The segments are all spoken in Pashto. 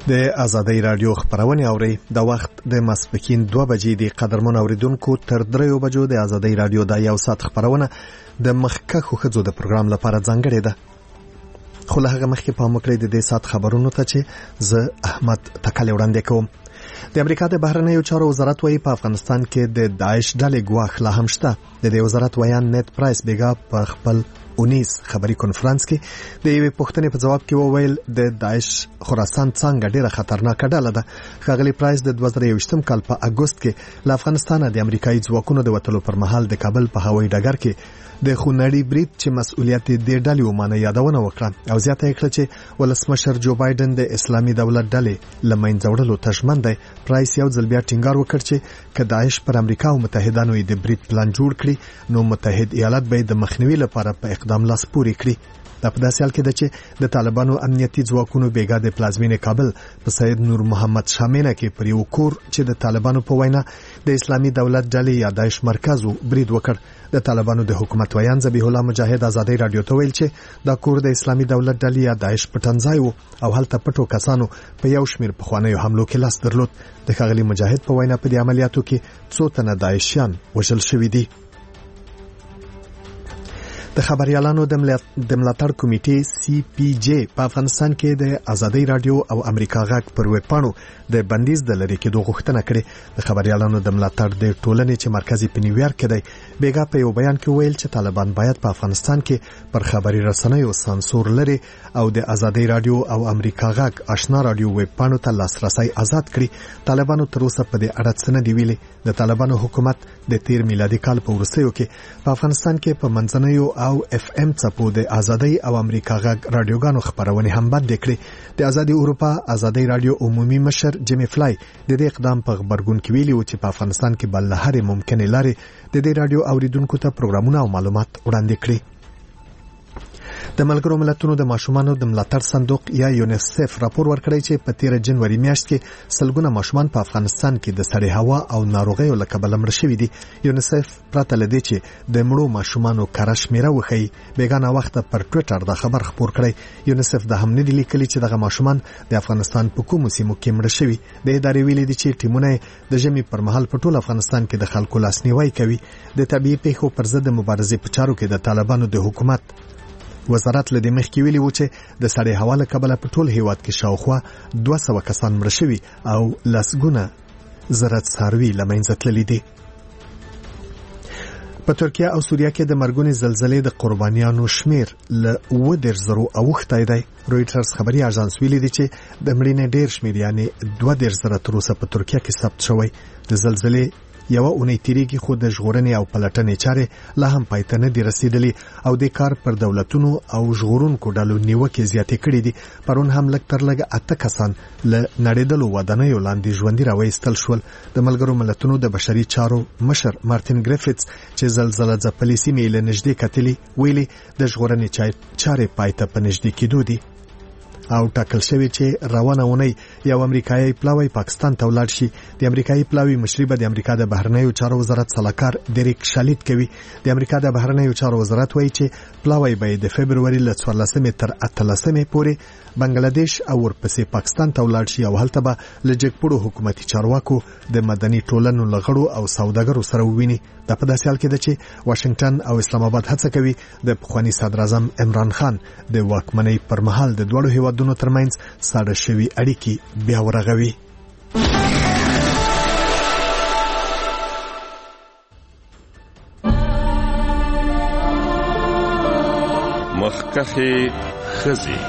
د آزادۍ رادیو خبرونه اوري د وخت د مسپکین 2 بجې د قدرمن اوریدونکو تر 3 بجو د آزادۍ رادیو د یو ساعت خبرونه د مخکخو خزو د پروګرام لپاره ځانګړې ده. خو له هغه مخکې په مکړې د دې ساعت خبرونو ته چې زه احمد تکل وړاندې کوم. د امریکا د بهرنیو چارو وزارت وايي په افغانستان کې د داعش ډلې ګواښ لا هم شته. د دې وزارت ویان نت پرایس بیګا په خپل 19 خبري کانفرنس کې د یوې پوښتنې په جواب کې وویل د داعش خراسان څنګه ډیره خطرناکه ډله ده. ښاغلي پرایس د 2023 کال په اگست کې له افغانستان د امریکایي ځواکونو د وټلو پر مهال د کابل په هوایي ډګر کې د خونړي برید چې مسؤلیت د ډلې ومانه یادونه وکړه او زیاته کړه چې ولسمشر جو بایدن د اسلامي دولت ډلې لمنځه وړلو ته ژمن دی. پرایس یو ځل بیا ټینګار وکړ چې که داعش پر امریکا او متحدانو د برید پلان جوړ کړي نو متحد ایالات به د مخنیوي لپاره په اقدام لاس پورې کړي. دا په داسې حال کې ده چې د طالبانو امنیتي ځواکونو بیګا د پلازمینې کابل په سید نور محمد شامینه کې پر یو کور چې د طالبانو په وینا د اسلامي دولت ډلې یا داعش مرکز برید وکړ. د طالبانو د حکومت ویان ذبیح الله مجاهد آزادۍ رادیو ته ویل چې دا کور د اسلامي دولت ډلې یا داعش پټنځای وو او هلته پټو کسانو په یو شمیر پخوانیو حملو کې لاس درلود. د ښاغلي مجاهد په وینا په دې عملیاتو کې 2 تنه داعشیان وژل شوي دي. د خبريالانو د ملاتړ کمیټې CPJ په افغانستان کې د آزادۍ رادیو او امریکا غږ پر ویب پاڼو د بندیز د لری کېدو غوښتنه کړې. د خبريالانو د ملاتړ د ټولنې چې مرکزي په نیویارک کې دی بیګا په یو بیان کې ویل چې طالبان باید په افغانستان کې پر خبري رسنیو سانسور لري او د آزادۍ رادیو او امریکا غږ آشنا رادیو ویب پاڼو ته لاسرسي آزاد کړي. طالبانو تر اوسه په دې اړه څه نه دی ویلي. د طالبانو حکومت د 13 میلادي کال په وروستیو کې په افغانستان کې په منځنیو او FM څپو د آزادۍ او امریکا غږ رادیوګانو خبرونه هم بند کړي. د آزادي اروپا آزادۍ رادیو عمومي مشر جیمی فلای د دې اقدام په خبرګون کې ویلي و چې په افغانستان کې بل هر ممکنه لارې د دې رادیو اوریدونکو ته پروګرامونه او معلومات وړاندې کړي. د ملګرو ملتونو د ماشومانو د ملاتړ صندوق یا یونیسف راپور ورکړی چې په 13 جنوري میاشت کې سلګونه ماشومان په افغانستان کې د سړې هوا او ناروغیو له کبله مړ شوي دي. یونیسف پرته له دې چې د مړو ماشومانو کره شمیره وښیي بیګانه وخت پر ټوئیټر د خبر خپور کړی. یونیسف د هم نه دي لیکلي چې دغه ماشومان د افغانستان په کومو سیمو کې مړ شوي. د ادارې ویلي دي چې ټیمونه د ژمي پر مهال په ټول افغانستان کې د خلکو لاسنیوي کوي. د طبيعي پیښو پر ضد مبارزې په چارو کې د طالبانو د حکومت وزارت له دې مخکې ویلي و چې د سړې هوا له کبله په ټول هیواد کې شاوخوا 200 کسان مړ شوي او لسګونه زره څاروي له منځه تللي دي. په ترکیه او سوریه کې د مرګونې زلزلې د قربانیانو شمیر له 10,000 اوښتی دی. رویټرز خبري اژانس ویلي دی چې د مړینې ډیر شمیر یعنی 2,000 تر اوسه په ترکیه کې ثبت شوی. د زلزلې یو اونۍ تیریږي خو د ژغورنې او پلټنې چارې لا هم پای ته نه دي رسیدلې او د کار پر دولتونو او ژغورونکو ډلو نیوکې زیاتې کړې دي. پرون هم لږ تر لږه 8 کسان له نړیدلو ودانیو لاندې ژوندي راوایستل شول. د ملګرو ملتونو د بشري چارو مشر مارټین ګریفټس چې زلزلہ ځپلې سیمې له نږدې کتلې ویلي د ژغورنې چارې پای ته په نږدې کېدو دي او ټاکل شوی چې روانه ونی یو امریکایي پلاوی پاکستان ته ولاړ شي. د امریکایي پلاوی مشري به د امریکا د بهرنیو چارو وزارت سلاکار ډیریک شالیت کوي. د امریکا د بهرنیو چارو وزارت وایي چې پلاوی به د فبرवरी له 14 تر 18 پورې بنگلاديش او ورپسې پاکستان ته ولاړ شي او هلته به لجګپړو حکومتي چارواکو د مدني ټولنو لغړو او سوداګرو سره وویني. دا په داسې حال کې ده چې واشنگټن او اسلام آباد هڅه کوي د پخوانی صدر اعظم عمران خان د واکمنۍ پر مهال د دوه هیوادونو ترمنځ ساده شوي اړیکې بیا ورغوي. مخکخي خزي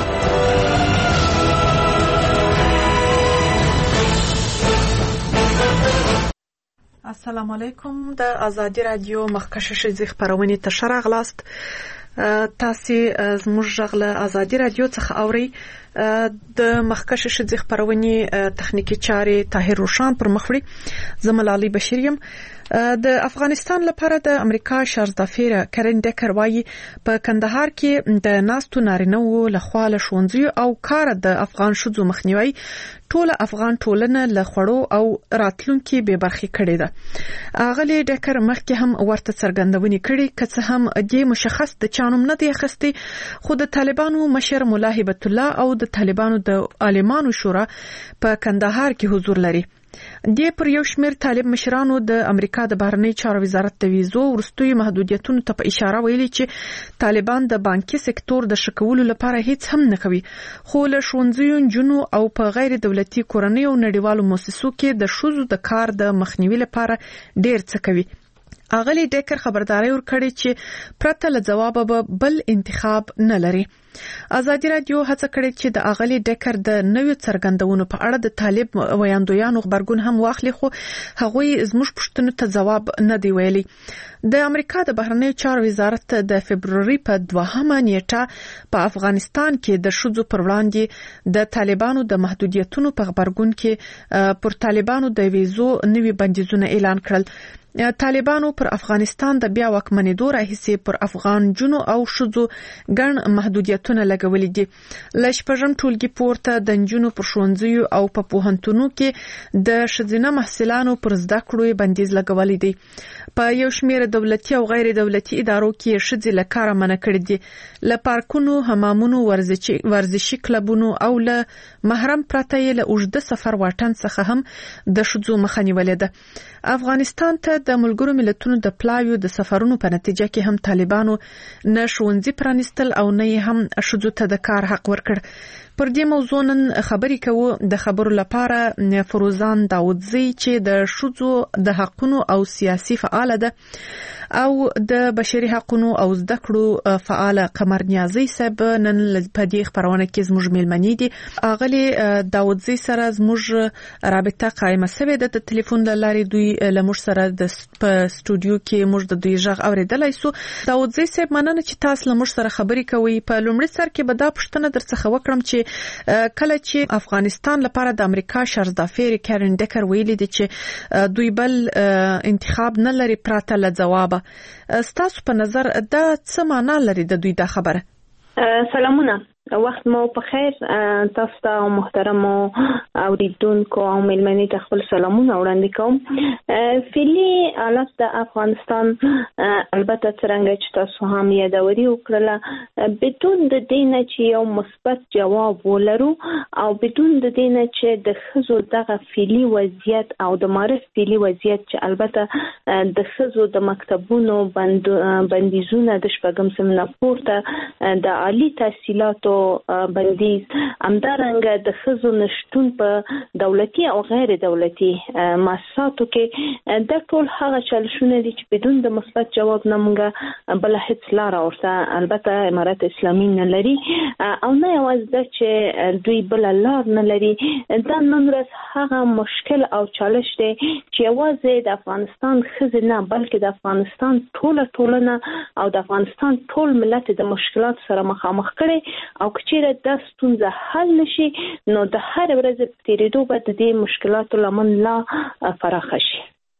السلام علیکم. د آزادی رادیو مخکشه شزي خبرونه ته شراغلاست. تاسو زموږ ژغله آزادی رادیو څخه اوري. د مخکشه شزي خبرونه تخنیکی چارې طاهر روشان پر مخوري. زملالي بشریم. د افغانستان لپاره د امریکا شارزدافیر کرن ډکر وايي په کندهار کې د ناستو نارینه‌و لخوا له ښوونځي او کار د افغان شوزو مخنیوي ټول افغان ټولنه له خړو او راتلونکي به برخې کړي ده. اغلی ډکر مخکې هم ورته څرګندونې کړي کڅ هم د مشخص د چانوم نه دی خستي خود طالبانو مشر مولا هبت الله او د طالبانو د عالمانو شورا په کندهار کې حضور لري. د پر یو شمېر طالب مشرانو د امریکا د بهرنی چارو وزارت د ویزو وروستي محدودیتونو ته په اشاره ویلي چې طالبان د بانکي سکتور د شکولو لپاره هیڅ هم نه کوي، خو له ښوونځیو، نجونو او په غیر دولتي کورنیو نړیوالو مؤسسو کې د ښځو د کار د مخنیوي لپاره ډېر څه کوي. اغلی ډیکر خبرداري ورکړي چې پرته له جواب به بل انتخاب نه لري. ازادي رادیو هڅه کړې چې د اغلی ډیکر د نوې څرګندونو په اړه د طالب ویاندویانو خبرګون هم واخلي، خو هغوی زموږ پوښتنو ته جواب نه دی ویلي. د امریکا د بهرنی چارو وزارت د فبروري په 2 نیټه په افغانستان کې د ښځو پر وړاندې د طالبانو د محدودیتونو په خبرګون کې پر طالبانو د ویزو نوي بندیزونه اعلان کړل. طالبانو پر افغانستان د بیا واکمنېدو راهیسې پر افغان جنو او ښځو ګڼ محدودیتونه لګولي دي. له شپږم ټولګي پورته د نجونو پر ښوونځیو او په پوهنتونو کې د ښځینه محصلانو پر زده کړو بندیز لګولي دي. په یو شمېر دولتي او غیر دولتي ادارو کې ښځې له کاره منع کړي دي. له پارکونو، حمامونو، ورزشي کلبونو او له محرم پرته یې له اوږده سفر واټن څخه هم د ښځو مخه نیولې ده. افغانستان ته د ملګرو ملتونو د پلاویو د سفرونو په نتیجه کې هم طالبانو نه ښوونځي پرانیستل او نه هم ښځو ته د کار حق ورکړ. پر دې موضوع نن خبرې کوو د خبرو لپاره فروزان داودزی چې د ښځو د حقونو او سیاسي فعال ده او د بشري حقونو او زده کړو فعال قمر نیازی صاحب نن په دې خبرونه کې زموږ ملمنې دي. اغلی داودزی سره زموږ رابطه قائمه شوې ده د ټلیفون له لارې. دوی لمر سره د سټوډیو کې موږ د دوی ژغ اوریدلای سو. داودزی صاحب مننه چې تاسو لمر سره خبرې کوي. په لومړي سر کې به دا پوښتنه درڅخه وکړم چې کله چې افغانستان لپاره د امریکا شرزدافیر کارن ډیکر ویلي دي چې دوی بل انتخاب نه لري پرته له جوابه، ستاسو په نظر دا څه معنا لري د دوی دا خبره؟ سلامونه، وخت مو په خیر. تاسو ته محترم اوریدونکو او ملمنې ته خپل سلامونه وړاندې کوم. فعلي حالت د افغانستان البته څرنګه چې تاسو هم یادوري وکړله، بدون د دې نه چې یو مثبت جواب ولرو او بدون د دې نه چې د ښځو دغه فعلي وضعیت او د معرف فعلي وضعیت چې البته د ښځو د مکتبونو بندیزونه د شپږم سمونه پورته د عالی تحصیلاتو بندیز، همدارنګه د ښځو نشټون په دولتي او غیر دولتي مؤسساتو کې دا ټول هغه چالشونه دي چې بدون د مثبت جواب نه موږ بل هیڅ لار ورته البته امارات اسلامي نه لري او نه یوازې دا چې دوی بل لار نه لري. دا نن ورځ هغه مشکل او چالش دی چې یوازې د افغانستان ښځې نه بلکې د افغانستان ټولنه او د افغانستان ټول ملت د مشکلات سره مخامخ کړي او کچېره دا ستونزه حل نشي نو د هر ورځ تیریدو به د دې مشکلاتو لمن لا فراخ شي.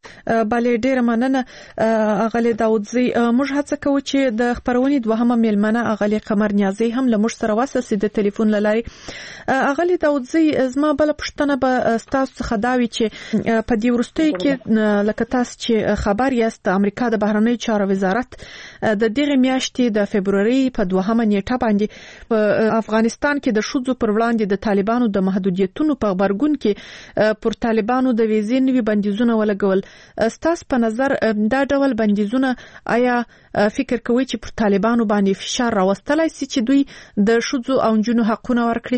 بله ډیره مننه اغلی داودزی. موږ هڅه کوو چې د خبرونې دوهمه ملمنه اغلی قمر نیازی هم له موږ سره واسه د ټلیفون لاري. اغلی داودزی، زما بل پښتنه به تاسو څخه دا وی چې په دې ورستۍ کې لکه تاسو چې خبر یاست امریکا د بهرنی چارو وزارت د دغه میاشتې د فبروري په 2 نیټه باندې په افغانستان کې د ښځو پر وړاندې د طالبانو د محدودیتونو په خبرګون کې پر طالبانو د ویزې نوي بندیزونه ولګول. ستاسو په نظر دا ډول بندیزونه آیا فکر کوي چې پر طالبانو باندې فشار راوستلای شي چې دوی د ښځو او نجونو حقونه ورکړي؟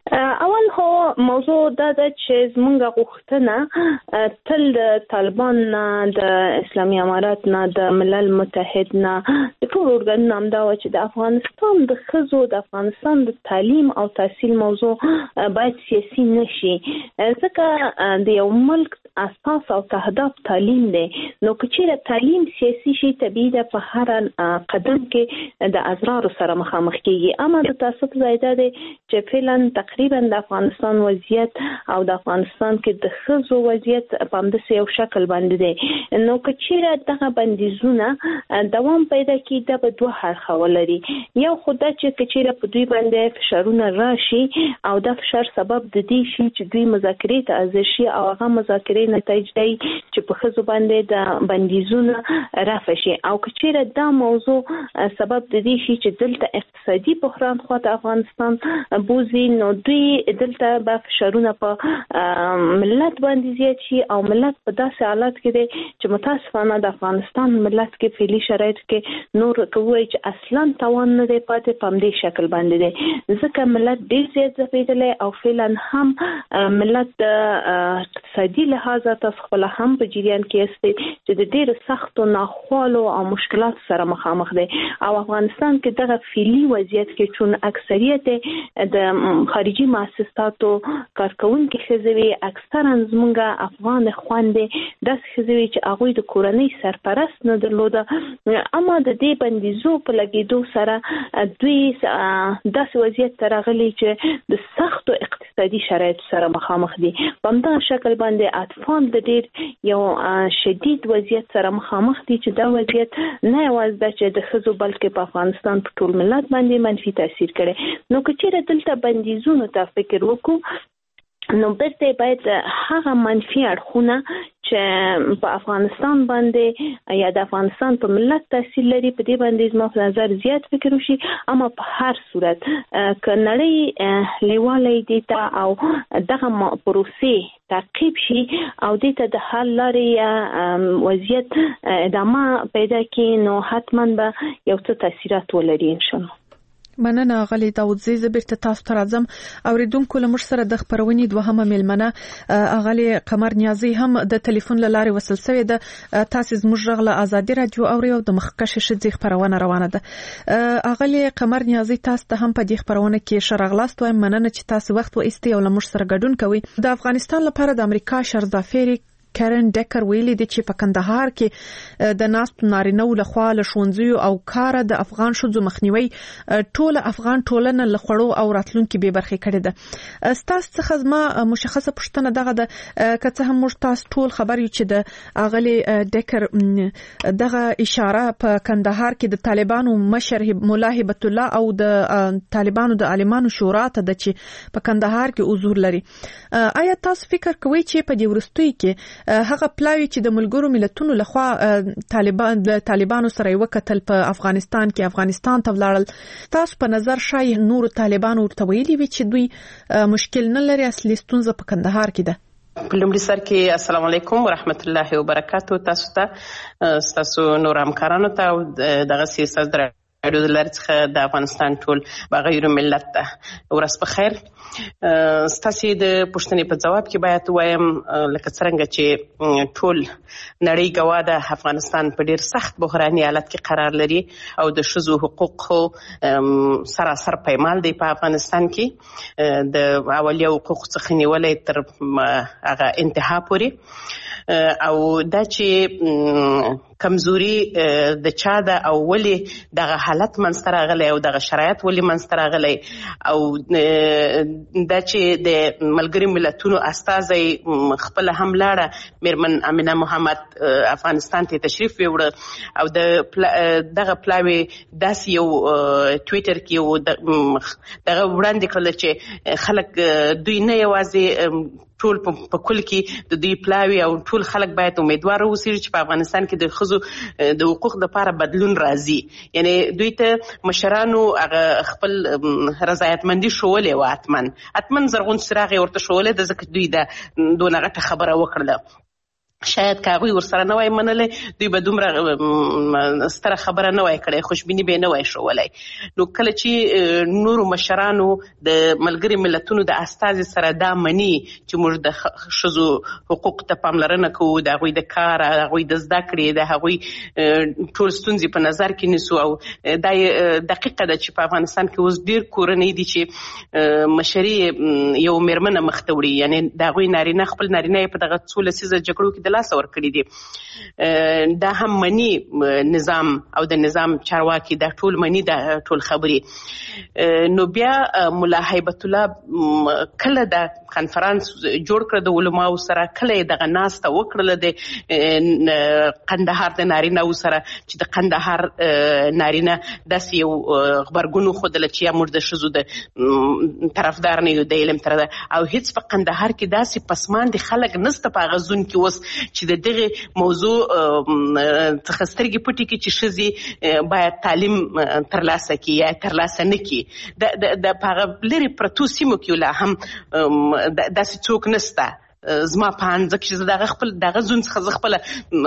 اول خو موضوع دا ده چې زمونږ غوښتنه تل د طالبان نه، د اسلامي امارات نه، د ملل متحد نه، د ټول ارګانونو همدا و چې د افغانستان د ښځو د افغانستان د تعلیم او تحصیل موضوع باید سیاسي نشي، ځکه د یو ملک اساس او تهداف تعلیم دی. نو که چیرې تعلیم سیاسي شي طبیعي ده په هر قدم کې د اضرارو سره مخامخ کیږي. اما د تاسف زیاده دی چې فعلا تقریبا د افغانستان وضعیت او د افغانستان کې د ښځو وضعیت په همداسې یو شکل باندې دی. نو که چیرې دغه بندیزونه دوام پیدا کړي دا به دوه اړخه ولري. یو خو دا چې چیرې په دوی باندې فشارونه راشي او دا فشار سبب د دې شي چې دوی مذاکرې ته حاضر شي او هغه مذاکرې جګړې نتایج دی چې په ښځو باندې د بندیزونه رافع شي او که چیرې دا موضوع سبب د دې شي چې دلته اقتصادي بحران خواته افغانستان بوزي نو دوی دلته به فشارونه په ملت باندې زیات شي او ملت په داسې حالت کې دی چې متاسفانه د افغانستان ملت کې فعلي شرایط کې نور کوي چې اصلا توان نه دی پاتې په دې شکل باندې دی ځکه ملت ډیر زیات ځپېدلی او فعلا هم ملت اقتصادي لحاظه تاسو خپل هم په جریان کې استئ چې د ډیر سختو ناخوالو او مشکلات سره مخامخ دی او افغانستان کې دغه فعلي وضعیت کې چون اکثریت د خارجي مؤسساتو کارکونکو ښځې اکثرا زمونږ افغان خويندې د ښځې چې هغه د کورنۍ سرپرست نه درلوده اما د دې بندیزو په لګیدو سره دوی داسې وضعیت ترغلي چې د سختو اقتصادي شرایط سره مخامخ دي په همدغه شکل باندې اطفال د ډیر یو شدید وضعیت سره مخامخ دي چې دا وضعیت نه یوازې د چې د ښځو بلکې په افغانستان په ټول ملت باندې منفي تاثیر کړي نو که چیرې دلته بندیزونو ته فکر وکړو نو برته باید هغه منفي اړخونه چې په افغانستان باندې یا د افغانستان په ملت تاثیر لري په دې باندې زما په نظر زیات فکر وشي اما په هر صورت ک نړۍ لیواله دي ته او دغه پروسې تعقیب شي او دې ته د حل لارې وضعیت ادامه پیدا کړي نو حتما به یو څه تاثیرات ولري ان شاء الله. مننه غلی داود زیزه بیرته تاسو ته راځم اوریدونکو له موږ سره د خبرونې دوهمه ملمنه غلی قمر نیازی هم د ټلیفون له لارې وصل شوی ده تاسو زموږ غږ له ازادي رادیو اوري او د مخکښ شې خبرونه روانه ده غلی قمر نیازی تاسو ته هم په دې خبرونه کې شرغلاست وایم مننه چې تاسو وخت و ایستي او له موږ سره ګډون کوي د افغانستان لپاره د امریکا شرزافيري کارن ډکر ویلي د چې په کندهار کې د ناست نارینه لخوا له ښوونځیو او کار د افغان شوزو مخنیوي ټول افغان ټولنه له خړو او راتلونکو به برخه کړي ده تاسو څخه زما مشخصه پوښتنه دغه د کڅه هم موږ تاسو ټول خبر یو چې د اغلی ډکر دغه اشاره په کندهار کې د طالبانو مشر مولا هبت الله او د طالبانو د عالمانو شورا ته د چې په کندهار کې حضور لري آیا تاسو فکر کوئ چې په دې ورستوي کې هغه پلاوی چې د ملګرو ملتونو لخوا طالبانو سره وکتل په افغانستان کې افغانستان ته ولاړل تاسو په نظر شای نور طالبانو ورته ویلي وي چې دوی مشکل نه لري اصلي ستونزه په کندهار کې ده په لومړي سر کې السلام علیکم ورحمت الله وبرکاتو تاسو نور همکارانو ته او دغه سیاست اړو د لارې څخه د افغانستان ټول بغیر ملت ته ورځ په خیر ستاسو د پوښتنې په جواب کې باید وایم لکه څنګه چې ټول نړۍ ګوا د افغانستان په ډیر سخت بحراني حالت کې قرار لري او د ښځو حقوق سراسر پایمال دی په افغانستان کې د اولیه حقوق څخه نیولې تر هغه انتها پورې او دا چې کمزوري د چا د اولی دغه حالت منځته راغلی او دغه شرایط ولې منځته راغلی او دا چې د ملګري ملتونو استازی خپل هم لاړه میرمن امینه محمد افغانستان ته تشریف وړ او دغه پلاوی داسې یو ټویټر کې دغه وړاندې کړل چې خلک دوی نه یوازې ټول په کل کې د دوی پلاوی او ټول خلک باید امیدوار اوسي چې په افغانستان کې د ښځو د حقوق لپاره بدلون راځي یعنی دوی ته مشرانو هغه خپل رضایتمندي شولې و اتمن زرغون څراغ ورته شولې د ځکه دوی د دونه غټه خبره وکړله شاید که هغوی ورسره نه وای منلې دوی به دومره ستره خبره نه وای کړې خوشبیني به نه وای شولی نو کله چې نورو مشرانو د ملګري ملتونو د استازي سره دا مني چې موږ د ښځو حقوق ته پاملرنه کوو د هغوی د کار هغوی د زده کړې د هغوی ټول ستونزې په نظر کې نیسو او دا دقیقه ده چې په افغانستان کې اوس ډېر کورنۍ دي چې مشري یو میرمنه مخ ته وړي یعنې د هغوی نارینه خپل نارینه یې په دغه څو لسیزه جګړو کې د لاسه ورکړي دي. دا هم مني نظام او د نظام چارواکي دا ټول مني دا ټول خبري. نو بیا مولا هیبت الله کله دا کانفرنس جوړ کړ د علماو سره، کله دغه ناسته وکړله د قندهار د نارینه سره چې د قندهار نارینه داسې یو غبرګون وښودله چې یا موږ د ښځو د طرفدار نه یو د علم طرف او هیڅ په قندهار کې داسې پسماندې خلک نسته په هغه زون کې اوس چې د دغې موضوع څخه سترګې پټې کړي چې ښځې باید تعلیم ترلاسه کړي یا ترلاسه نه کړي. د په هغه لرې پرتو سیمو کې لا هم داسې څوک نسته. زما په اند ځکه چې دغه زون څخه زه خپله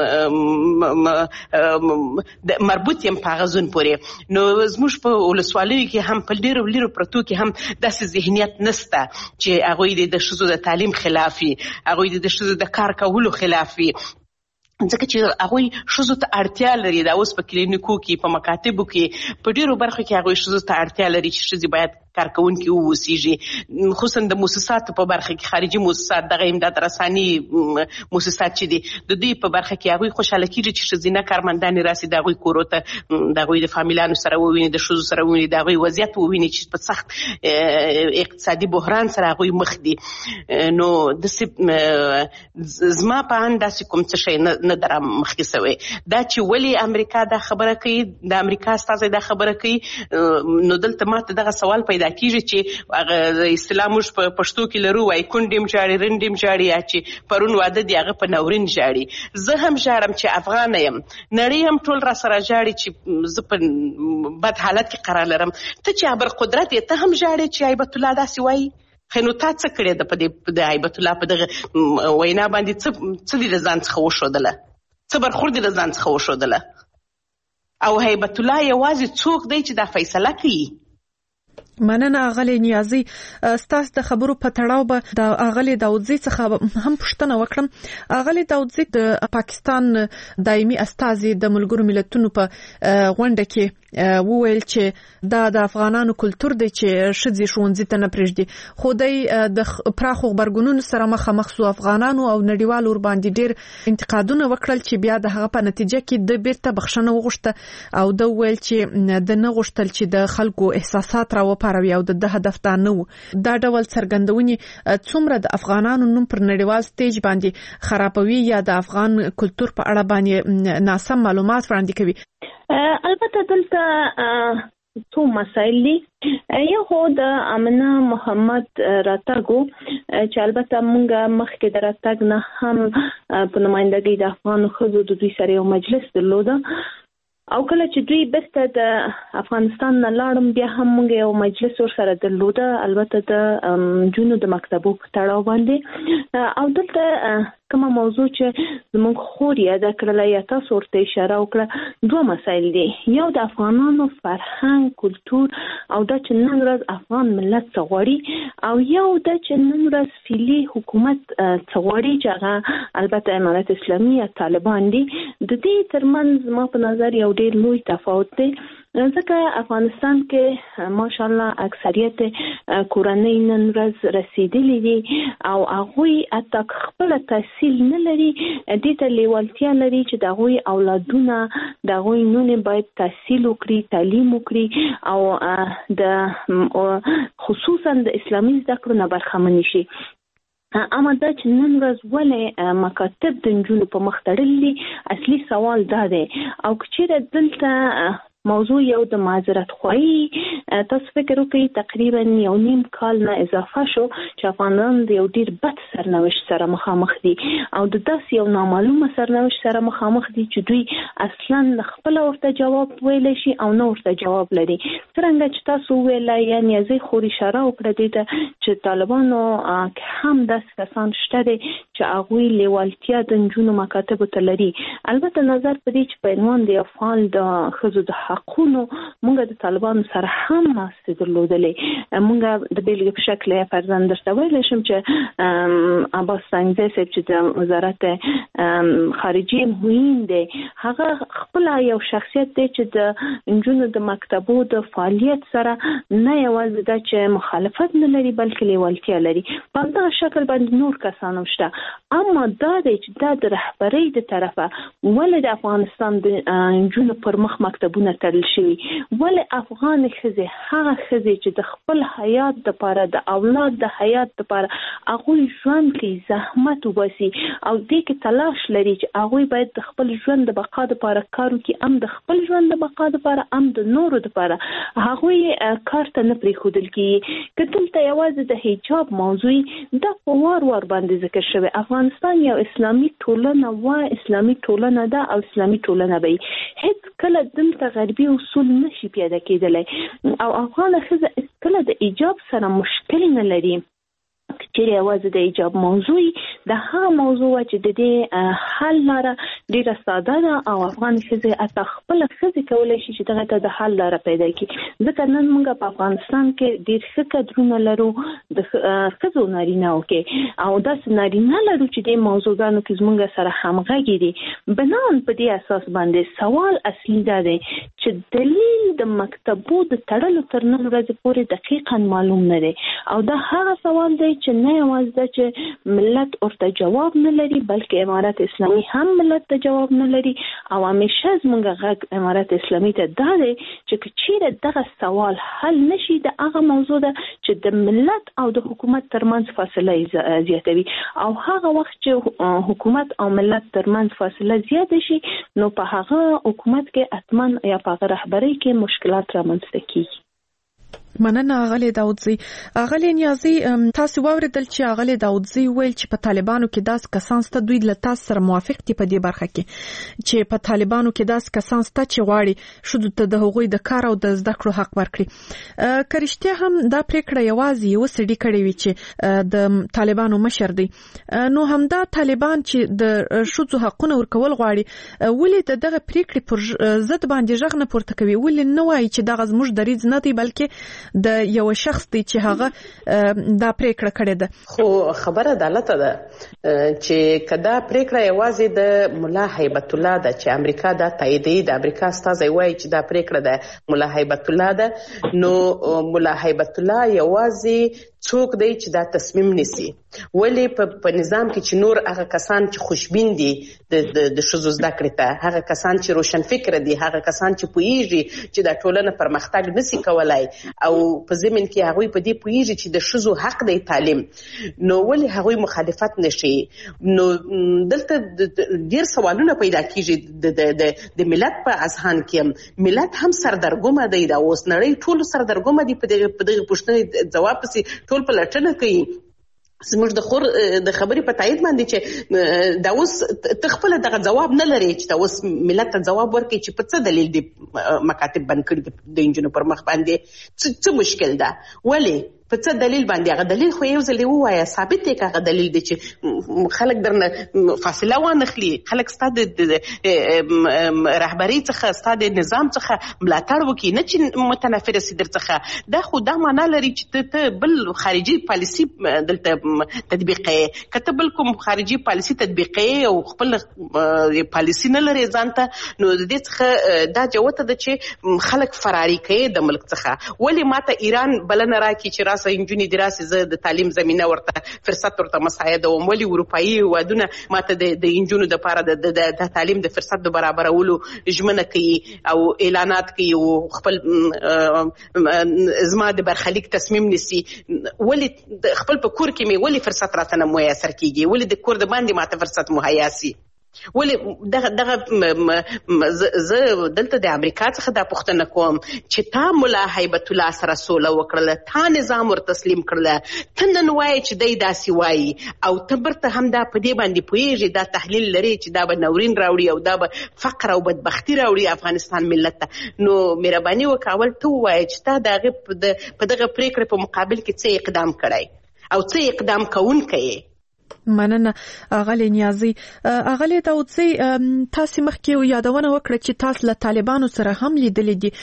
مربوط یم په هغه زون پورې. نو زموږ په ولسوالیو کې هم په ډېرو لرو پرتو کې هم داسې ذهنیت نسته چې هغوی د ښځو د تعلیم خلاف وي، هغوی د ښځو د کار کولو خلاف وي، ځکه چې هغوی ښځو ته اړتیا لري. دا اوس په کلینیکو کې، په مکاتبو کې، په ډېرو برخو کې هغوی ښځو ته اړتیا لري چې ښځې باید کارکوونکي واوسیږي، خصوصا د مؤسساتو په برخه کې، خارجي مؤسسات، دغه امداد رساني مؤسسات چې دي د دوی په برخه کې هغوی خوشحاله کېږي چې ښځینه کارمندانې راسي، د هغوی کورو ته د هغوی د فامیلانو سره وویني، د ښځو سره وویني، د هغوی وضعیت وویني چې په سخت اقتصادي بحران سره هغوی مخ دي. نو زما په اند داسې کوم څه شی نه در مخکې سوی. دا چې ولې امریکا دا خبره کوي، د امریکا استازی دا خبره کوي، نو دلته ماته دغه سوال پیدا کیږي چې اصطلاح موږ په پښتو کې لرو، وایي کونډیم ژاړي رنډیم ژاړي، یا چې پرون واده دی هغه په ناورین ژاړي. زه هم ژاړم چې افغانه یم، نړۍ هم ټول را سره ژاړي چې زه په بد حالت کې قرار لرم. ته چې ابرقدرت یې، ته هم ژاړې چې هیبت الله داسې وایي. نو تا څه کړې ده په هیبت الله په دغه وینا باندې؟ څه دې د ځان څخه وښودله؟ څه برخورد دې د ځان څخه وښودله؟ او هیبت الله یوازې څوک دی چې دا فیصله کوي؟ مننه اغلی نیازی. ستاسو د خبرو په تړاو به د اغلی داودزی څخه هم پوښتنه وکړم. اغلی داودزی د پاکستان دایمي استازي د ملګرو ملتونو په غونډه کې وویل چې دا د افغانانو کلتور دی چې ښځې ښوونځي ته نه پرېږدي، خو دی د پراخو غبرګونونو سره مخامخ سو. افغانانو او نړیوالو ورباندې ډېر انتقادونه وکړل چې بیا د هغه په نتیجه کې د بیرته بخښنه وغوښته او د ویل چې د نه غوښتل چې د خلکو احساسات راوپاروي او د هدف دا نه و. دا ډول څرګندونې څومره د افغانانو نوم پر نړیوال سټیج باندې خرابوي یا د افغان کلتور په اړه باندې ناسم معلومات وړاندې کوي؟ البته دلته څو مسایل دي. یو خو د امنه محمد راتګو چې البته موږ مخکې د راتګ نه هم په نمائندګۍ د افغان ښځو د دوی سره یو مجلس درلوده، او کله چې دوی بیرته د افغانستان نه لاړم بیا هم موږ یو مجلس ورسره درلوده، البته د جنونو د مکتبو په تړاو باندې. او دلته کومه موضوع چې زموږ خور یاده کړله یا تاسو ورته اشاره وکړه، دوه مسایل دي. یو د افغانانو فرهنګ، کلتور، او دا چې نن ورځ افغان ملت څه غواړي، او یو دا چې نن ورځ فعلي حکومت څه غواړي چې هغه البته امارت اسلامي یا طالبان دي. د دې ترمنځ ما په نظر یو ډېر لوی تفاوت دی، ځکه افغانستان کې ماشاءالله اکثریت کورنۍ نن ورځ رسیدلي دي او هغوی حتی خپل تحصیل نه لري، دې ته لیوالتیا لري چې د هغوی اولادونه د هغوی نونې باید تحصیل وکړي، تعلیم وکړي او د خصوصا د اسلامي زده کړو نه برخمن شي. اما دا چې نن ورځ ولې مکاتب د نجونو په مخ تړلي دي، اصلي سوال دا دی. او که چیرې دلته موضوع یو د معذرت خواهی، تاسو فکر وکړئ تقریبا 1.5 کال نه اضافه شو چې افغانان د یو ډیر بد سرنوشت سره مخامخ دي او د داسې یو نامعلومه سرنوشت سره مخامخ دي چې دوی اصلا خپل ورته جواب ویلی شي او نه ورته جواب لري. څرنګه چې تاسو ویله، یعنی زه خو اشاره وکړه دې ته چې طالبانو هم داسې کسان شته دي چې هغوی لیوالتیا د نجونو مکاتبو ته لري. البته نظر په دې چې په عنوان د افغان د ښځو د حقونو موږ د طالبانو سره هم ماسته درلودلې. موږ د بیلګې په شکل فرضاً درته ویلی شم چې عباس سنگزی صاحب چې د وزارت خارجي مهم دی، هغه خپل یو شخصیت دی چې د نجونو د مکتبو د فعالیت سره نه یوازې دا چې مخالفت نه لري بلکې لیوالتیا لري. په همدغه شکل باندې نور کسان هم شته. اما دا دی چې دا د رهبرۍ د طرفه ولې د افغانستان د نجونو پر مخ مکتبونه تړل شوي، ولې افغان ښځې هغه ښځې چې د خپل حیات دپاره د اولاد د حیات دپاره هغوی ژوند کوي، زحمت وباسي او دې کې تلاش لري چې هغوی باید د خپل ژوند د بقا دپاره کار وکړي، هم د خپل ژوند د بقا دپاره هم د نورو دپاره هغوی کار ته نه پرېښودل کېږي. که دلته یوازې د حجاب موضوع دا په وار باندې ذکر شوی، افغانستان یو اسلامي ټولنه اسلامي ټولنه ده او اسلامي ټولنه به هیڅ کله دلته غربي اصول نشي پیدا کېدلی او افغان ښځه کله د ایجاب سره مشکل نه لري. چیرې یوازې د ایجاب موضوع د هغه موضوع چې د دې حل لاره ډیره ساده ده او افغان ښځې حتی خپله ښځې کولی شي چې دغه ته د حل لاره پیدا کړي. ځکه نن موږ په افغانستان کې ډېر ښه کدرونه لرو د ښځو نارینهو کې او داسې نارینه لرو چې دې موضوعګانو کې زموږ سره همغږي دي. بنان په دې اساس باندې سوال اصلي دا دی چې دلیل د مکتبو د تړلو تر نن ورځې پورې دقیقا معلوم نه دی او دا هغه سوال دی چې نه یوازې دا چې ملت ورته جواب نه لري بلکې امارت اسلامي هم ملت ته جواب نه لري او همیشه زموږ غږ امارت اسلامي ته دا دی چې چیرې دغه سوال حل نشي د هغه موضوع ده چې د ملت او د حکومت ترمنځ فاصله زیاتوي او هغه وخت چې حکومت او ملت ترمنځ فاصله زیاته شي نو په هغه حکومت کې اتمن یا په هغه رهبرۍ کې مشکلات رامنځته کیږي. مننه اغلی داودزی. اغلی نیازی تاسو واوریدل چې اغلی داودزی ویل چې په طالبانو کې داس کسان ست دوی له تاسو سره موافق دي په دې برخه کې چې په طالبانو کې داس کسان ست چې غواړي شود ته د هغوی د کار او د زده کړو حق ورکړي. کرشته هم دا پریکړه یوازې یو سړي کړی وی چې د طالبانو مشر دی، نو همدا طالبان چې د شوزو حقونه ورکول غواړي ولې دغه پریکړه پر ضد باندې ژغ نه پورته کوي، ولې نه وایي چې دغه زموږ دریځ نه دی بلکې د یو شخص دی چې هغه دا پریکړه کړې ده. خو خبره عدالت ده چې کدا پریکړه یوازې د مولا هیبت الله ده چې امریکا دا تاییدي د امریکا استازي وایي چې دا پریکړه ده مولا هیبت الله ده، نو مولا هیبت الله یوازې څوک دی چې دا تصمیم نیسي. ولې په نظام کې چې نور هغه کسان چې خوشبین دي د ښځو زده کړې ته، هغه کسان چې روشن فکر دي، هغه کسان چې پوهیږي چې دا ټولنه پرمختګ نشي کولای او په ضمن کې هغوی په دې پوهیږي چې د ښځو حق دی تعلیم، نو ولې هغوی مخالفت نشي؟ نو دلته ډیر سوالونه پیدا کیږي د ملت په اذهان کې. ملت هم سردرګمه دی، دا اوس نړۍ ټول سردرګمه دي په دغه پوښتنې ځواب پسې ټول په لټنه کوي. زموږ د خور د خبرې په تایید باندې چې دا اوس تخپل دغه جواب نه لري چې دا اوس ملت ته جواب ورکړي چې په څه دلیل دي مکاتب بند کړي د انجونو پر مخ باندې، څه مشکل ده، ولې په څه دلیل باندې؟ هغه دلیل خو یو ځل ووایه، ثابت دی که هغه دلیل دی چې خلک درنه فاصله وانخلي، خلک ستا د رهبرۍ څخه ستا د نظام څخه ملاتړ وکړي، نه چې متنفر سي در څخه. دا خو دا معنا لري چې ته بل خارجي پالیسي دلته تطبیقوي. که ته بل کوم خارجي پالیسي تطبیقوي او خپل پالیسي نه لري ځان ته، نو د دې څخه دا جوته ده چې خلک فراري کوي د ملک څخه. ولې ماته ایران بلنه راکړي چې انجونی دراسه زه د تعلیم زمينه ورته فرصت ورته مساعده وم، ولی اروپאי ودونه ماته د انجونو د لپاره د تعلیم د فرصت د برابرولو ژمنه کوي او اعلانات کوي او خپل زما د برخلیک تصمیم نیسي. ولی خپل په کور کې مې ولی فرصت راته نه میسر کیږي، ولی د کور د باندې ماته فرصت مهیا سي. ولی دغه زه دلته د امریکا څخه دا پوښتنه کوم چې تا مولا هیبت الله سره سوله وکړله، تا نظام ور تسلیم کړله، ته نن وایې چې دی داسې وایي او ته برته هم دا په دې باندې پوهېږي، دا تحلیل لري چې دا به نورین راوړي او دا به فقر او بدبختي راوړي افغانستان ملت ته. نو مهرباني وکړه اول ته ووایې چې تا د هغې په دغه پرېکړې په مقابل کې څه اقدام کړی او څه اقدام کوونکی یې. مننه اغلی نیازي. اغلی داودزی تاسو مخکې یادونه وکړه چې تاسو له طالبانو سره هم لیدلې دي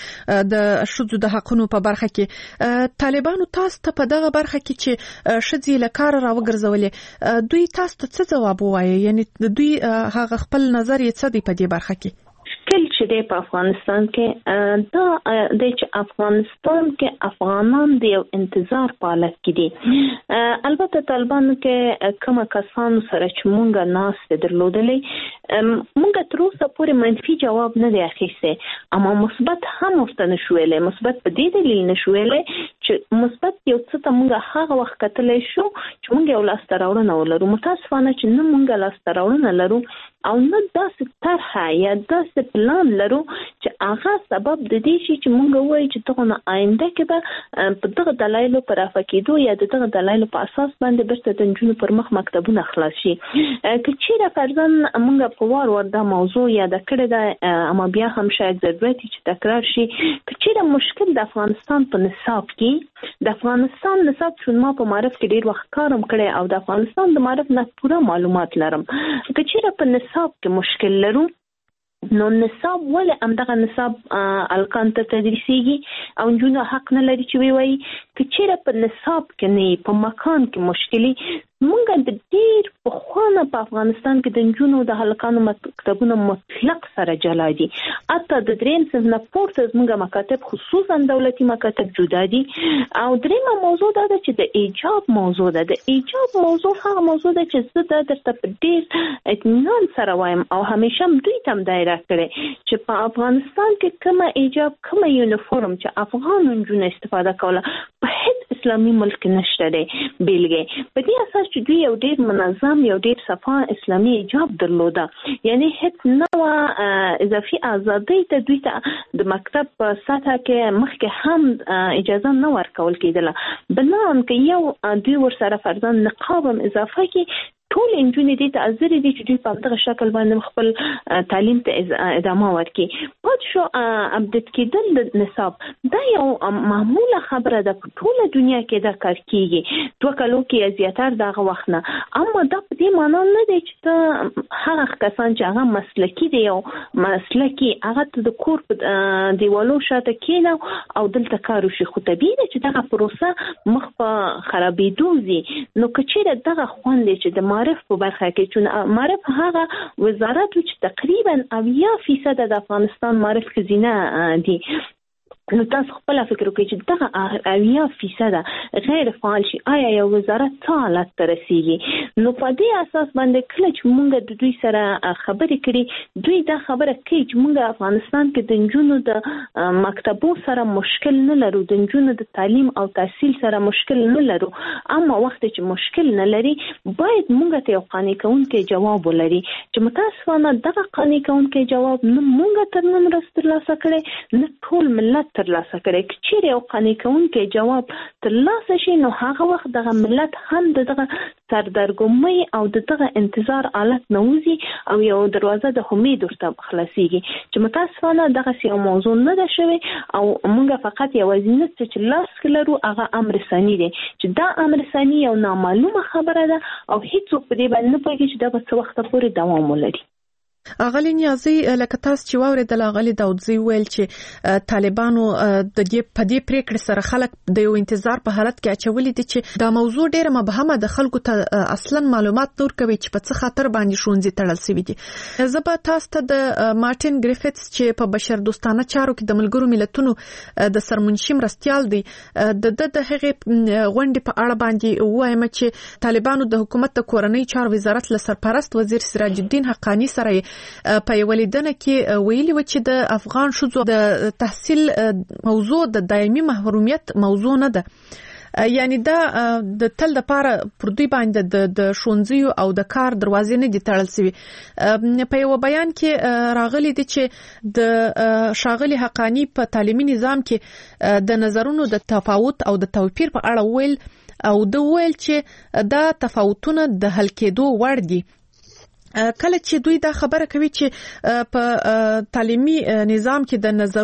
د شذو د حقونو په برخه کې. طالبانو تاسو ته په دغه برخه کې چې شذې له کار راوګرځولې، دوی تاسو ته څه جواب وایي؟ یعنی دوی هغه خپل نظر یې څه دی په دې برخه کې؟ مشکل چې دی په افغانستان کې دا د چې افغانستان کې افغانان د یو انتظار په حالت کې دي. البته طالبانو کې کومه کسانو سره چې مونږه ناست درلودلې، مونږه تر اوسه پورې منفي جواب نه دی اخیستی، اما مثبت هم ورته نشو ویلی. مثبت په دې دلیل نشو ویلی چې مثبت یو څه ته مونږه هغه وخت کتلی شو چې مونږ یو لاسته راوړنه ولرو. متاسفانه چې نه مونږه لاسته راوړنه لرو او نه داسې طرحه یا داسې پلان لرو چې هغه سبب د دې شي چې مونږ وایو چې دغه آینده کې به په دغه دلایلو پر افا کېدو یا دغه دلایلو په اساس باندې برته د نجونو پر مخ مکتبونه خلاص شي. که چیرې فرضاً مونږ په وار دا موضوع یاد کړې ده، اما بیا هم شاید ضرورت چې تکرار شي. که چیرې مشکل د افغانستان په نصاب کې، د افغانستان نصاب چې ما په معرف کې ډیر وخت کارم کړی او د افغانستان د معرف نه پوره معلومات لرم، که چیرې په نصاب کې مشکل لرو نو نصاب ولې همدغه نصاب الکان ته تدریسیږي او نجونو حق نه لري چې وایي. که چیرې په نصاب کې نه په مکان کې مشکلي، مونږ د ډیر په خوانه په افغانستان کې د نجونو د هلکانو مکتبونه مطلق سره جلا دي. حتی د دریم صنف نه پورته زموږ مکاتب خصوصا دولتي مکاتب جدا دي. او دریمه موضوع دا ده چې د ایجاب موضوع ده. د ایجاب موضوع هغه موضوع ده چې زه دا درته په ډیر اطمینان سره وایم او همیشه دوی تم دایره کړي چې په افغانستان کې کومه ایجاب کومه یونیفورم چې افغان نجونو استفاده کوله په هیڅ اسلامي ملک نشته دی بیلګې. په دې اساس چې دوی یو ډیر منظم یو ډیر صفا اسلامي ایجاب درلوده، یعنی هیڅ نوع اضافي ازادۍ ته دوی ته د مکتب په سطح کې مخکې هم اجازه نه ورکول کېدله. بنان کې یو دوی ورسره فرضاً نقاب هم اضافه کې ټول انجونې دې ته ازرې دي چې دوی په دغه شکل باندې خپل تعلیم ته ادامه ورکړي. پات شو اپډیټ کېدل د نصاب دا یو معموله خبره ده، په ټوله دنیا کې دا کار کېږي 2 کالو کې زیاتره دغه وخت نه. اما دا په دې معنی نه دی چې ته هغه کسان چې هغه مسلکي دي او مسلکي هغه ته د کور په دیوالو شاته کېنه او دلته کار وشي. خو طبیعي ده چې دغه پروسه مخ په خرابېدو ځي. نو که چیرې دغه خوند دی چې د معرف په برخه کې، چون معرف هغه وزارت چې تقریبا 80% د افغانستان معرف خزینه دي، نو تاسو خپل فکر وکړئ چې دغه 80% غیر فعال شي، آیا یو وزارت څه حالت ته رسیږي؟ نو په دې اساس باندې کله چې موږ د دوی سره خبرې کړي، دوی دا خبره کوي چې موږ افغانستان کې د نجونو د مکتبو سره مشکل نه لرو، د نجونو د تعلیم او تحصیل سره مشکل نه لرو، اما وخت چې مشکل نه لري باید موږ ته یو قانع کوونکی جواب ولري چې متاسفانه دغه قانع کوونکی جواب نه موږ تر نن ورځې ترلاسه کړی نه ټول ملت ترلاسه کړي. چیرې یو قانع کوونکی جواب ترلاسه شي نو هغه وخت دغه ملت هم دغه سردرګمۍ او دغه انتظار حالت نوځي او یو دروازه د امید ورته خلاصيږي چې متاسفانه دغه یو موضوع نه ده شوی او موږ فقط یوازینی چې لاس کلرو هغه امر ثاني دی چې دا امر ثاني یو نامعلومه خبره ده او هیڅ په دې باندې نه پوهیږي چې دا به څه وخت پورې دوام ولري. اغلی نیازي لکه تاسو چې واوریدل اغلی داودزی ویل چې طالبانو د دې په دې پریکړه سره خلک د یو انتظار په حالت کې اچولې دي چې دا موضوع ډیره مبهمه د خلکو ته اصلا معلومات نور کوي چې په څه خاطر باندې شونځي تړل شوی دي. زبا تاسو ته د مارټین ګریفټس چې په بشر دوستانه چارو کې د ملګرو ملتونو د سرمنشي مرستيال دی د هغه غونډې په اړه باندې وایم چې طالبانو د حکومت د کورنۍ چارو وزارت له سرپرست وزیر سراج الدین حقانی سره په ولیدنه کې ویلي و چې د افغان شذو د تحصیل موضوع د دایمي محرومیت موضوع نه ده، یعنی دا د تل د پاره پر دوی باندې د شونځیو او د کار دروازې نه دي تړل شوی. په یو بیان کې راغلي دي چې د شاغلي حقانی په تعلیمي نظام کې د نظرونو د تفاوت او د توپیر په اړه ویل او د ویل چې دا تفاوتونه د حل کېدو وړ دي. کله چې دوی دا خبره کوي چې په تعلیمي نظام کې د نظرونو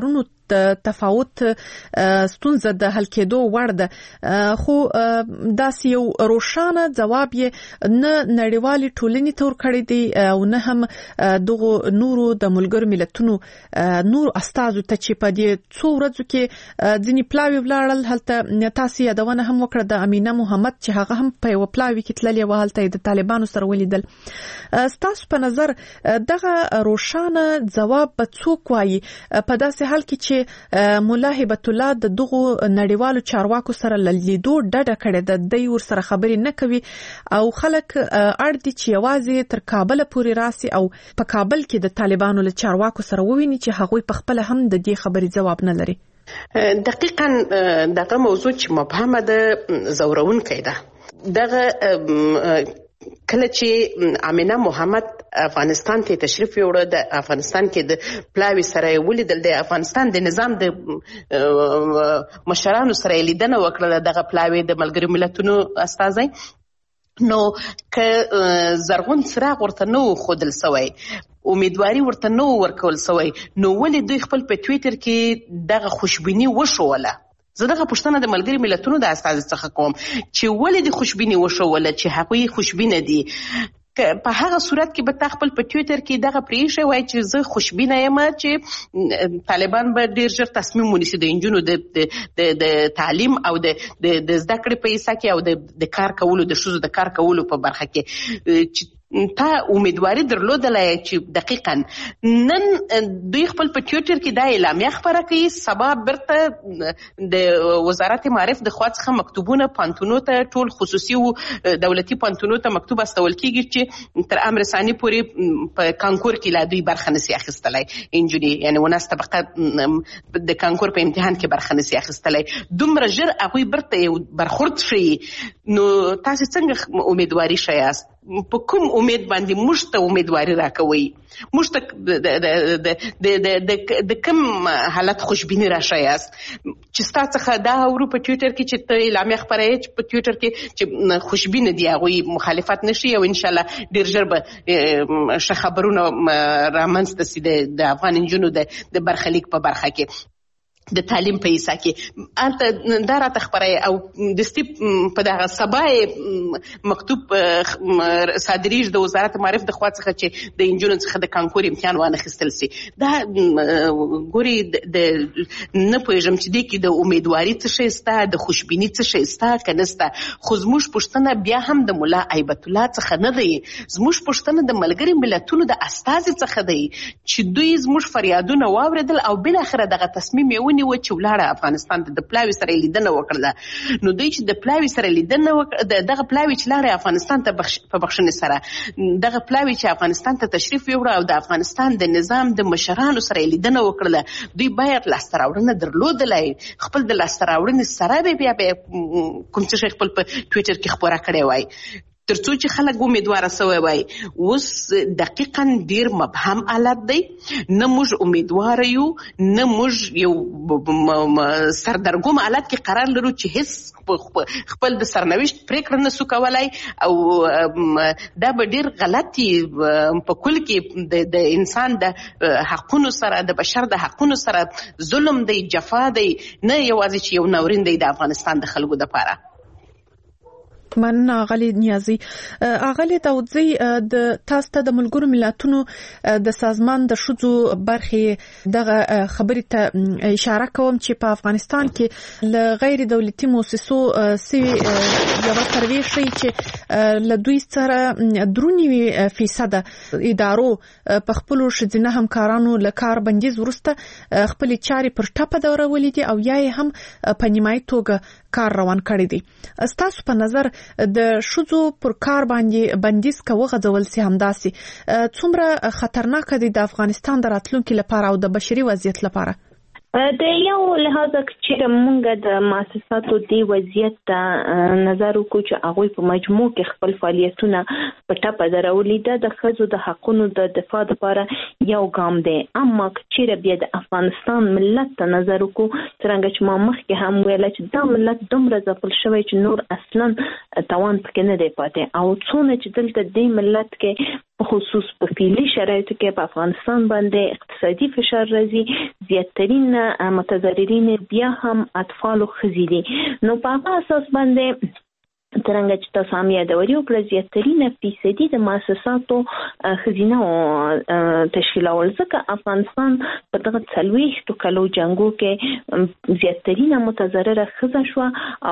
تفاوت ستونزه د حل کېدو وړ ده، خو داسې یو روښانه ځواب یې نه نړیوالي ټولنې تور کړی دی او نه هم دغه نورو د ملګرو ملتونو نور استازو ته چې په دې څو ورځو کې ځینې پلاوی ولاړل. هلته تاسو یادونه هم وکړه د امینه محمد چې هغه هم په یو پلاوی کې تللی و، هلته د طالبانو سره ولیدل. ستاسو په نظر دغه روښانه ځواب به څوک وایي په داسې حال کې چې مولا هبت الله د دغه نړیوالو چارواکو سره لیدو ډډه کړې ده، د ور سره خبرې نه کوي او خلک اړ دي چې یوازې تر کابل پورې راسي او په کابل کې د طالبانو له چارواکو سره وویني چې هغوی په خپل هم د دې خبرې جواب نه لري. دقیقاً دغه موضوع چې مبهمه ده زورونکې ده. دغه کله چې امینه محمد افغانستان ته تشریف یوړ، د افغانستان کې د پلاوی سره ولیدل، د افغانستان د نظام د مشرانو سره لیدنه وکړه، دغه پلاوی د ملګرو ملتونو استازي، نو که زرغون څراغ ورته نو خودل سوی، امیدواری ورته نو ورکول سوی، نو ولې دوی خپل په ټویټر کې دغه خوشبینی وشوله؟ زه دغه پوښتنه د ملګري ملتونو د استازي څخه کوم چې ولې د خوشبینی وشوله چې هغوی خوشبینه دي. په هغه صورت کې به تا خپل په ټویټر کې دغه پریښه وای چې زه خوشبینه یم چې طالبان به ډیر ژر تصمیم ونیسي د انجونو د تعلیم او د زده کړې په حصہ کې او د کار کولو د ښځو د کار کولو په برخه کې تا امیدواری درلودلای چې دقیقاً نن دوی خپل په ټویټر کې دا اعلامیه خبره کوي، سبا برته د وزارت معارف د خوا څخه مکتوبونه پانتونو ته ټول خصوصي او دولتي پانتونو ته مکتوب استول کیږي چې تر امر ثاني پورې په کانکور کې لا دوی برخه نشي اخیستلای، انجونی یعنی وناس طبقه د کانکور په امتحان کې برخه نشي اخیستلای، دومره ژر هغوی برته برخورد شي. نو تاسو څنګه امیدواری شایاست؟ په کوم امید باندې موږ ته امیدواری راکوي؟ موږ ته د کوم حالت خوشبینی راشایاست چې ستاسو څخه دا اورو په ټویټر کې چې ته اعلامیه خبرې چې په ټویټر کې چې خوشبینه دي هغوی مخالفت نشي او ان شاء الله ډیر ژر به ښه خبرونه رامنځته سي د افغان نجونو د برخلیک په برخه کې د تعلیم په حصہ کې. انته دا راته خبره او د سټیپ په دغه سبا مکتوب صادریږي د وزارت معارف د خوا څخه چې د انجونو څخه د کانکور امتحان وانه خستل سي. دا ګوري د نه پوهیږم چې د کې د امیدواري څه شي ستا، د خوشبینی څه شي ستا کنيستا. خو زموږ پښتنه بیا هم د مولا هیبت الله څخه نه دی، زموږ پښتنه د ملګري ملتونو د استازي څخه دی چې دوی زموږ فریادونه واوریدل او بل اخره دغه تصمیم یې ونیو چې ولاړه افغانستان ته د پلاوی سره لیدنه وکړه. نو دوی چې د پلاوی سره لیدنه وکړه، دغه پلاوی چې لاړه افغانستان ته په بخښنې سره، دغه پلاوی چې افغانستان ته تشریف یوړ او د افغانستان د نظام د مشرانو سره لیدنه وکړه، دوی باید لاسته راوړنه درلودلای. خپل د لاسته راوړنې سره بیا کوم څه خپل په ټویټر کې خبره کړې وای ترڅو چې خلک امیدوار سوي وای. اوس دقیقاً ډیر مبهم حالت دی، نه موږ امیدوار یو نه موږ یو سردرګم حالت کې قرار لرو چې هیڅ خپل د سرنوشت پریکړه نسو کولای او دا به ډیر غلطي په کل کې د انسان د حقونو سره د بشر د حقونو سره ظلم دی، جفا دی، نه یوازې چې یو ناورین دی د افغانستان د خلکو لپاره. من اغلی نیازی اغلی داودزی د تاسو ته د ملګرو ملتونو د سازمان د شذو برخې دغه خبرې ته اشاره کوم چې په افغانستان کې ل غیر دولتي مؤسسو سوي یو سروي شي چې ل دوی سره 3% ادارو په خپل شذینه همکارانو ل کار بندیز ورسته خپل چاري پر ټاپه دورولې دي او یا هم په نیمای توګه کار روان کړی دي. ستاسو په نظر د شذو پر کار باندې بندیز کوي غځول سي همداسي څومره خطرناک دي د افغانستان د راتلونکو لپاره او د بشري وضعیت لپاره؟ د یو لحاظ چې موږ د مؤسساتو دی وضعیت ته نظر وکړو چې هغه په مجموع کې خپل فعالیتونه په ټاپه درولې ده د ښځو د حقوقو د دفاع لپاره یو ګام دی. اما چې بیا د افغانستان ملت ته نظر وکړو څنګه چې ما مخکې هم ویل چې دا ملت دومره ځپل شوی چې نور اصلا توان پکې نه دی پاتې او څونه چې دلته د ملت کې په خصوص په فعلي شرایطو کې په افغانستان باندې اقتصادي فشار راځي، زیاترین متضررین بیا هم اطفال او ښځې دي. نو په هغه اساس باندې ترنګ چې تاسو هم یادوري او زیاترین فیصدي د مؤسساتو ښځینه تشکیلول، ځکه افغانستان په دغه 40 کلو جنگو کې زیاترین متضرره ښځه شو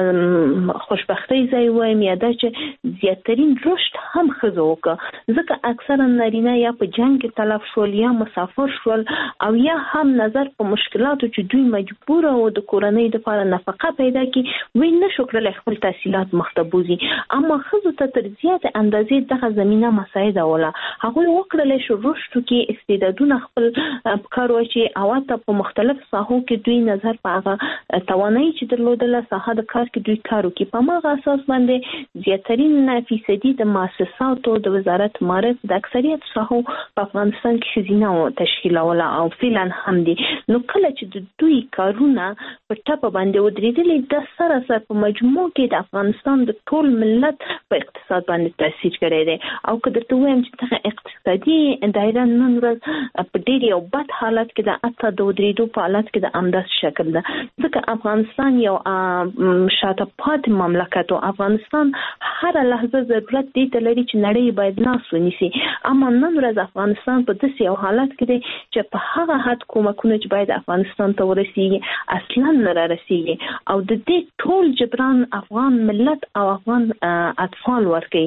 او خوشبختۍ ځای وایم یا دا چې زیاترین رشد هم ښځو وکړه، ځکه اکثرا نارینه یا په جنگ کې تلف شول یا مسافر شول او یا هم نظر په مشکلاتو چې دوی مجبور او د کورنۍ لپاره نفقه پیدا کړي وی نشو کړلی خپل تحصیلات مختبوزي. اما ښځو ته تر زیاتې اندازې دغه زمینه مساعده ولا هغوی وکړلی شو رشد کې استعدادونه خپل کار واچي او حتی په مختلف ساحو کې دوی نظر په هغه توانایي چې درلودله ساحه د کار کې دوی کار وکړي. په هماغه اساس باندې زیاترین فیصدي د مؤسساتو د وزارت معارف د اکثریت ساحو په افغانستان کې ښځینه تشکیلوله او فعلا هم دي. نو کله چې د دوی کارونه په ټپه باندې ودرېدلې د سره په مجموع کې د افغانستان د ټول ملت په اقتصاد باندې تاثیر کړی دی. او که درته وایم چې دغه اقتصادي دایره نن ورځ په ډېر یو بد حالت کې ده، حتی د ودرېدو په حالت کې د همداسې شکل ده، ځکه افغانستان یو شاته پاتې مملکت او افغانستان هره لحظه ضرورت دی ته لري چې نړۍ باید لاس ونیسي. اما نن ورځ افغانستان په داسې یو حالت کې دی چې په هغه حد کومکونه چې باید افغانستان ته ورسیږي اصلا نه رارسیږي او د دې ټول جبران افغان ملت او افغان اطفال ورکي.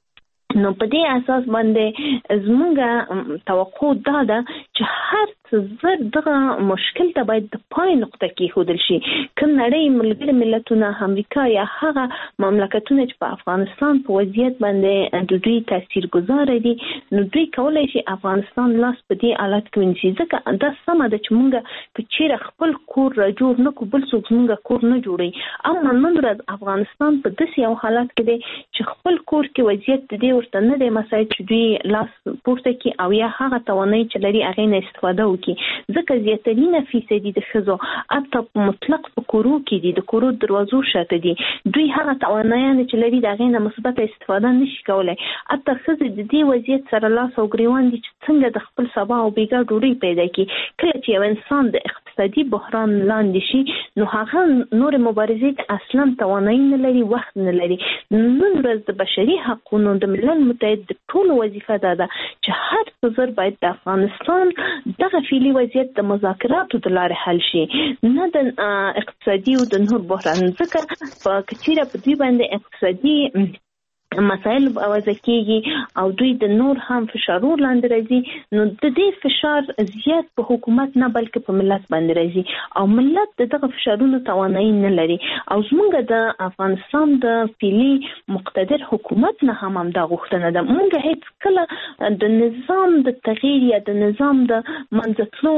نو په دې اساس باندې زموږ توقع دا ده چې هر څه دغه مشکل ته باید د پای نقطه کې ښودل شي. که نړۍ ملګري ملتونه امریکا یا هغه مملکتونه چې په افغانستان په وضعیت باندې د دوی تاثیرګذار دي نو دوی کولی شي افغانستان لاس په دې حالت کې ونیسي، ځکه دا سمه ده چې موږ که چیرې خپل کور را جوړ نه کړو بل څوک زموږ کور نه جوړوي. اما نن ورځ افغانستان په داسې یو حالت کې دی چې خپل کور کې وضعیت د دې ورته نه دی مساعد چې دوی لاس پورته کړي او یا هغه توانایي چې لري هغې نه استفاده وکړي، ځکه زیاترینه فیصدي د ښځو حتی په مطلق په کورو کې دي، د کورو دروازو شاته دي، دوی هغه توانایانې چې لري د هغې نه مثبته استفاده نشي کولی. حتی ښځې د دې وضعیت سره لاس او ګریوان دي چې څنګه د خپل سبا او بیګا ډوډۍ پیدا کړي. کله چې یو انسان د اقتصادي بحران لاندې شي نو هغه نورې مبارزې ته اصلا توانایي نه لري، وخت نه لري. نن ورځ د بشري حقونو د ملل متحد د ټولو وظیفه دا ده چې هر څه زر باید د افغانستان دغه فعلي وضعیت د مذاکراتو د لارې حل شي، نه د اقتصادي او د نور بحران، ځکه په کچیره په دوی باندې اقتصادي مسائل اوازه کیږي او دوی د نور هم فشارور لاندې راځي نو د دې فشار زیات په حکومت نه بلکې په ملت باندې راځي او ملت دغه فشارونو توانایي نه لري او زمونږ د افغانستان د فعلي مقتدر حکومت نه هم دا غوښتنه ده. مونږ هیڅ کله د نظام د تغییر یا د نظام د منځتلو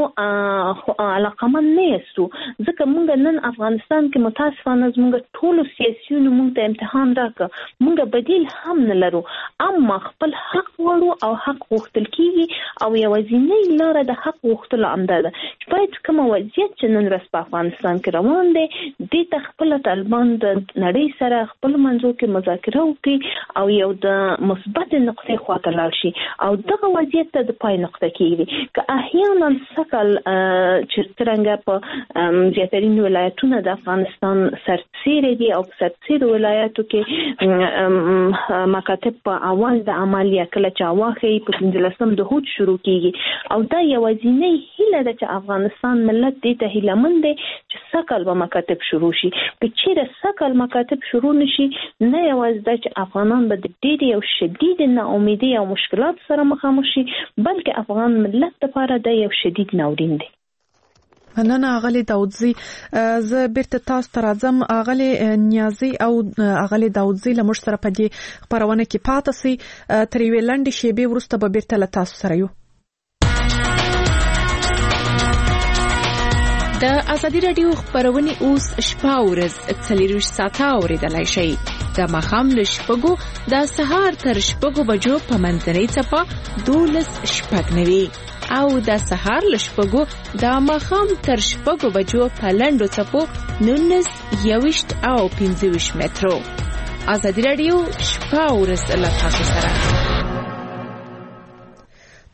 علاقمند نه یستو، ځکه مونږ نن افغانستان کې متاسفانه زمونږ ټولو سیاسیونو مونږ ته امتحان راکړ، مونږ بدیل هم نه لرو، اما خپل حق وړو او حق غوښتل کیږي او یوازینۍ لاره د حق غوښتلو همدا ده چې باید کومه وضعیت چې نن ورځ په افغانستان کې روان دی دې ته خپله طالبان د نړۍ سره خپل منځو کې مذاکره وکړي او یو د مثبتې نقطې خواته لاړ شي او دغه وضعیت ته د پای نقطه کیږي. که احیانا سکل چې څرنګه په زیاترین ولایتونه د افغانستان سرتسیرې دي او په سرتسیرو ولایاتو کې مکاتب په اول د عملیه کله چې واخی په 15 د هوت شروع کیږي او دا یوازینۍ هیله ده چې افغانستان ملت دې ته هیلهمند دی چې سکل به مکاتب شروع شي. که چیرې سکل مکاتب شروع نشي نه یوازې دا چې افغانان به د ډېرې او شدید ناامیدۍ او مشکلات سره مخامخ شي بلکې افغان ملت لپاره دا یو شدید ناورین دی. نن اغلی داودزی ز بیرته تاسو ته راځم. اغلی نیازی او اغلی داودزی له موږ سره په دې خبرونه کې پاتې سي تر یوې لنډې شیبې وروسته به بیرته له تاسو سره یو. د ازادي رادیو خبرونه اوس شپه ورځ 24 ساعته اوریدلای شئ. د ماښام له شپږو د سهار تر شپږو بجو په منځنۍ څپه 12 شپږنوي او د سهار له شپږو د ماښام تر شپږو بجو په لنډو څپو 19 21 او 25 مترو. ازادي رادیو شپه ورځ له تاسو سره.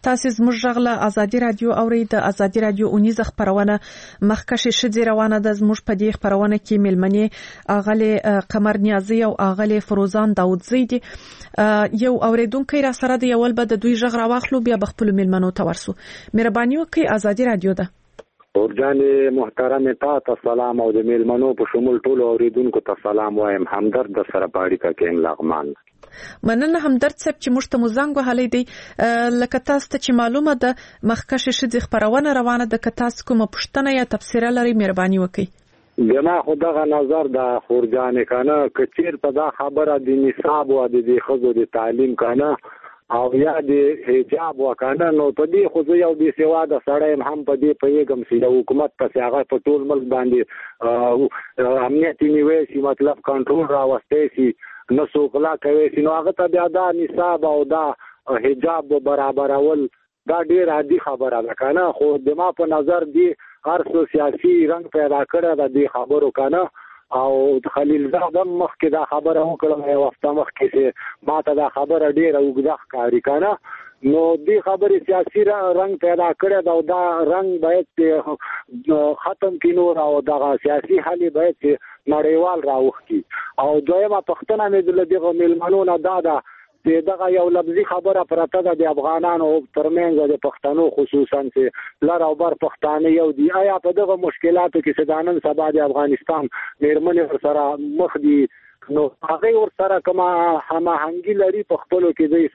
تاسو زموږ غږ ازادي رادیو اوري د ازادي رادیو اونیزه خبرونه مخکشه شذې روانه ده. زموږ په دې خبرونه کې ملمنې اغله قمر نیازی او اغله فروزان داودزی دي. یو اوریدونکو را سره د یول بد دوی غږ راوخلو بیا بخپل ملمنو تورسو. مهرباني وکړئ ازادي رادیو ده. اورجان محترم تا سلام او د ملمنو په شمول ټول اوریدونکو ته سلام وایم. همدرد سره پاړی کا کې لغمان. مننه همدرد صاحب چې موږ ته مزنګ وهلې دی. لکه تاسو ته چې معلومه ده مخکشه شذې خبرونه روانه ده. که تاسو کومه پوښتنه یا تفسیر لري مهرباني وکړئ. جما خدغه نظر د خورجان کنه کچیر په دا خبره د نصاب او د خزو د تعلیم کنه او یا د حجاب وکنه نو په دې خو یو د سیوا د سړی هم په دې پیغام سي د حکومت په هغه په ټول ملک باندې امنیت نیوي سي مطلب کنټرول راوستي سي نو څوکلا کوي سي نو هغه ته بیا دا نصاب او دا حجاب برابرول دا ډیر عادي خبره ده کنه. خو د ما په نظر دی هر څو سیاسي رنگ پیدا کړی د دې خبرو کنه او خلیل زاده مخکې دا خبره وکړه یو وخت مخکې چې ما ته دا خبره ډیره وګړه ښکاري کنه. نو دې خبرې سیاسي رنگ پیدا کړی دا او دا رنگ باید ختم کینو او دا سیاسي حل باید نړیوال راوخی. او دویمه پښتنه مې د دغه ملمنو نه دا دغه یو لفظي خبره پرته ده د افغانانو ترمنځ د پښتنو خصوصا چې لر او بر پښتانه یو دي. آیا په دغه مشکلاتو کې سدانن سبا د افغانستان میرمنې ور سره مخ دي نو هغه ور سره کما هماهنګي لري په خپلو کې دوی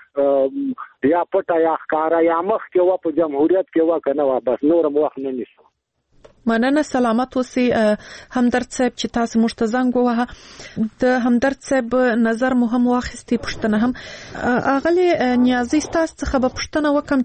سره یا پټه یا ښکارا یا مخ کې و په جمهوریت کې و کنه و بس نورم وخت نه نشو. مننه سلامت اوسئ همدرد صاحب چې تاسو موږ ته زنګ ووهه. د همدرد صاحب نظر مو هم واخیستي پوښتنه هم اغلی نیازی تاسو څخه به پوښتنه وکم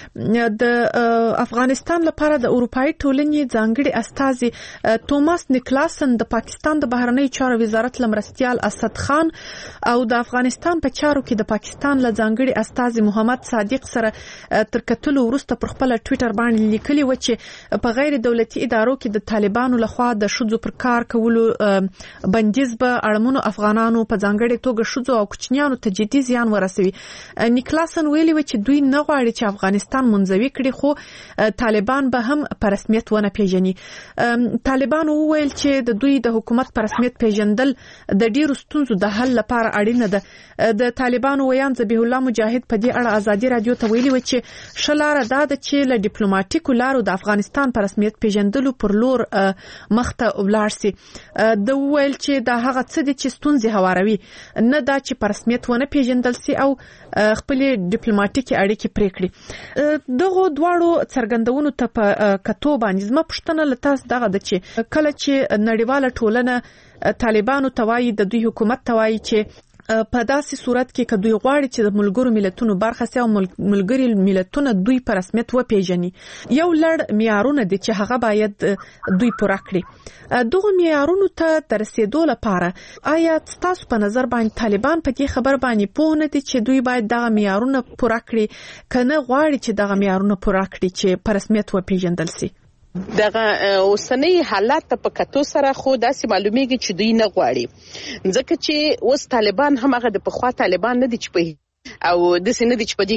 چې د افغانستان لپاره د اروپאי ټولنې ځانګړي استازي توماس نیکلاسن د پاکستان د بهرنی چارو وزارت لمرستيال اسد خان او د افغانستان په چارو کې د پاکستان له ځانګړي استازي محمد صادق سره تر کتلو وروسته پر خپل ټوئیټر باندې لیکلي و چې په غیر دولتي ادارو کې د طالبانو لخوا د شذو پر کار کولو بندیز به اړمنو افغانانو په ځانګړي توګه شذو او کوچنیانو ته جدي زیان ورسوي. نیکلاسن ویلي و چې دوی نه غواړي چې افغانستان منزوي کړي خو طالبان به هم په رسمیت ونه پیژني. طالبان وویل چې د دوی د حکومت په رسمیت پیژندل د ډیرو ستونزو د حل لپاره اړینه ده. د طالبانو ویان ذبیح الله مجاهد په دې اړه ازادي رادیو ته ویلي و چې شلاره دا ده چې له ډیپلوماټیکو لارو د افغانستان په رسمیت پیژندل پر لور مخته ولاړ سي. د ویل چې دا هغه څه دي چې ستونزې هواروي نه دا چې په رسمیت ونه پیژندل سي او خپل ډیپلوماټیکي اړیکې پرې کړي. دغه دواړو څرګندونو ته په کتو باندې زما پوښتنه له تاسو دغه ده چې کله چې نړیواله ټولنه طالبانو توایي د دوی حکومت توایي چې په داسې صورت کې که دوی غواړي چې د ملګرو ملتونو برخه سي او ملګری ملتونه دوی په رسمیت وپیژني یو لړ معیارونه دي چې هغه باید دوی پوره کړي. دغه معیارونو ته تر رسیدو لپاره آیا تاسو په نظر باندې طالبان په دې خبر باندې پوه نه دي چې دوی باید دغه معیارونه پوره کړي کنه غواړي چې دغه معیارونه پوره کړي چې په رسمیت وپیژندل سي؟ دغه اوسنۍ حالات په کتو سره خو داسې معلومیږي چې دوی نه غواړي ځکه چې اوس طالبان هم هغه د پخوا طالبان نه دي چې په او د سینې دي چې په دې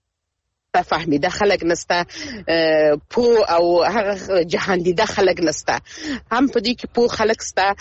کې فهمیده خلک نسته پو او هغه جهان دي د خلک نسته هم په دې کې پو خلک سته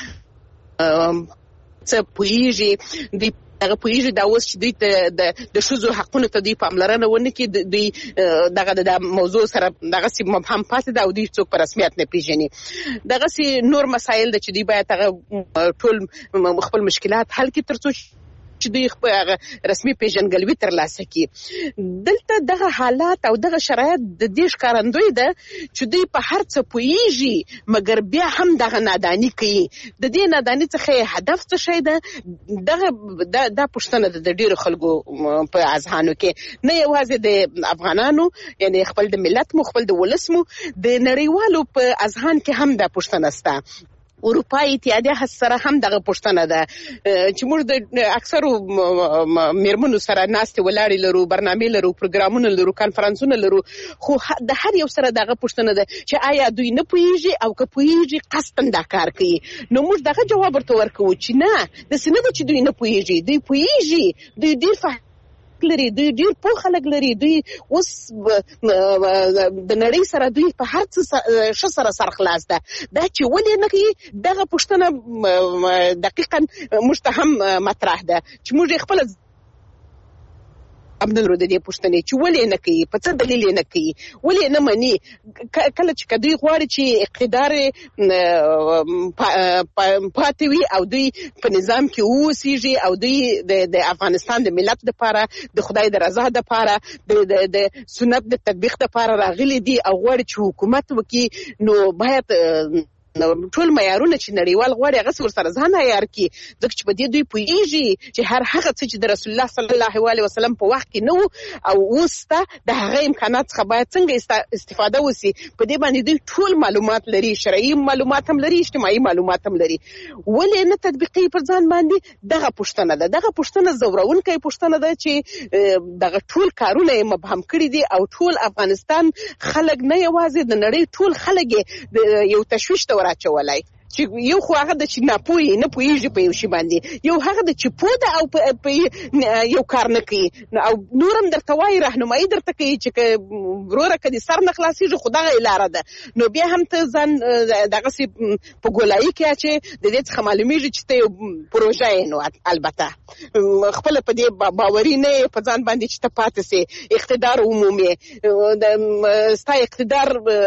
څه پویږي دی هغه پویږي دا اوس چې دوی د شذو حقونو ته دوی پاملرنه ونه کوي دوی دغه د موضوع سره دغه سي مبهم پاتې دا او دوی څوک په رسمیت نه پیژني. دغه سي نور مسایل د چې دوی باید هغه ټول خپل مشکلات حل کړي ترڅو چې دوی خپل رسمي پیژنګلوي ترلاسه کړي. دلته دغه حالات او دغه شرایط د دې ښکارندوی ده چې دوی په هر څه پوهیږي مګر بیا هم دغه نادانی کوي. د دې نادانی څخه هدف څه شي ده دا پوښتنه د ډیرو خلکو په اذهانو کې نه یوازې د افغانانو یعنی خپل د ملت مو خپل د ولس مو د نړیوالو په اذهان کې هم دا پوښتنه سته. اروپאי اتحادیه سره هم دغه پوښتنه ده چې موږ د اکثرو میرمنو سره ناستې ولاړې لرو برنامه لرو پروګرامونه لرو کانفرنسونه لرو خو د هر یو سره دغه پوښتنه ده چې آیا دوی نه پوهیږي او که پوهیږي قصدن دا کار کوي. نو موږ دغه جواب ورته ورکوو چې نه د سینې چې دوی نه پوهیږي دوی پوهیږي دوی ډیر درک لري، دوی ډیر پوه خلک لري، دوی اوس د نړۍ سره دوی په هر څه سره سرخلاص ده. دا چې ولې نه کوي دغه پوښتنه دقیقاً موږ ته هم مطرح ده چې موږ خپل ابنلرو د دې پوښتنې چې ولې نه کوي، په څه دلیل نه کوي، ولې نه مني. کله چې دوی غواړي چې اقتدار پاتې وي او دوی په نظام کې اوسېږي او دوی د افغانستان د ملت لپاره د خدای د رضا لپاره د سنت د تطبیق لپاره راغلي دي او غواړي چې حکومت وکړي، نو باید ټول معیارونه چې نړیوال غواړي هغه ورسره ځان عیار کړي، ځکه چې په دې دوی پوهېږي چې هر هغه څه چې د رسول الله صلی الله علیه وسلم په وخت کې نه و او اوس ته د هغه امکانات څخه باید څنګه استفاده وسي. په دې باندې دوی ټول معلومات لري، شرعي معلومات هم لري، اجتماعي معلومات هم لري. ولې نه تطبیقي پر ځان باندې؟ دغه پوښتنه ده. دغه پوښتنه زورونکې پوښتنه ده چې دغه ټول کارونه یې مبهم کړي دي او ټول افغانستان خلک نه یوازې د نړۍ ټول خلک یو تشویش ته راچولای. چې یو خو هغه د چې نه پوهېږي په یو شي باندې، یو هغه د چې پوه ده او په یو کار نه کوي او نور هم درته وایي، راهنمایي درته کوي چې وروره که دې سر نه خلاصېږي خو دغه لاره ده، نو بیا هم ته ځان دغسې په ګولایي کې چې د دې څخه معلومېږي چې ته یو پروژه یې. نو البته خپله په دې باوري نه یې په ځان باندې چې ته پاتې سې، اقتدار عمومي ستا اقتدار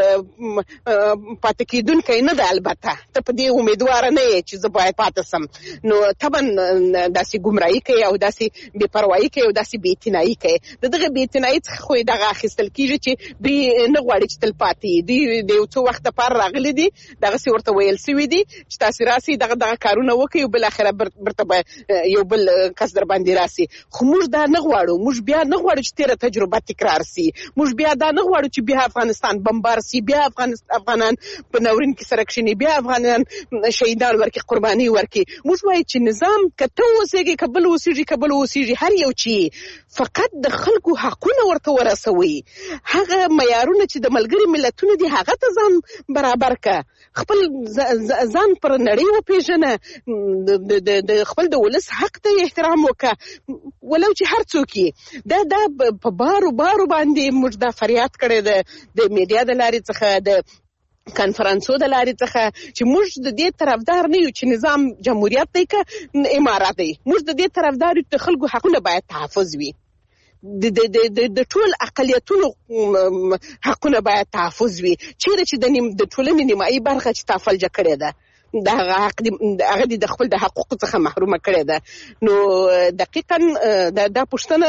پاتې کېدونکی نه ده. البته ته په دې امیدواره نه یې چې زه باید پاتې سم، نو طبعا داسې ګمراهي کوي او داسې بې پروایي کوي او داسې بې اعتنایي کوي. د دغه بې اعتنایي څخه خو دغه اخیستل کېږي چې دوی نه غواړي چې تل پاتې دوی د یو څو وخت لپاره راغلي دي، دغسې ورته ویل سوي دي چې تاسې راسئ دغه کارونه وکړئ او بالاخره برته به یو بل کس در باندې راسي. خو موږ دا نه غواړو، موږ بیا نه غواړو چې تېره تجربه تکرار سي، موږ بیا دا نه غواړو چې بیا افغانستان بمبار سي، بیا افغانان په ناورین کې سره کښېني، بیا افغانان شهیدان ورکړي، قرباني ورکړي. موږ وایو چې نظام که ته اوسېږي که بل اوسېږي هر یو چې فقط د خلکو حقونه ورته ورسوي، هغه معیارونه چې د ملګري ملتونو دي هغه ته ځان برابر که، خپل ځان پر نړۍ وپېژنه، د خپل د ولس حق ته احترام وکړه، ولو چې هر څوک یې. دا په بارو باندې موږ دا فریاد کړی ده د میډیا د لارې څخه، د کنفرانسو د لارې څخه، چې موږ د دې طرفدار نه یو چې نظام جمهوریت دی که امارات دی. موږ د دې طرفدار یو چې خلکو حقونه باید تحفظ وي، د ټول اقلیتونو حقونه باید تحفظ وي. چیرې چې د ټولنې نیمایي برخه چې تا فلجه کړې ده هغه د خپل د حقوقو څخه محرومه کړې ده. نو دقیقاً دا پوښتنه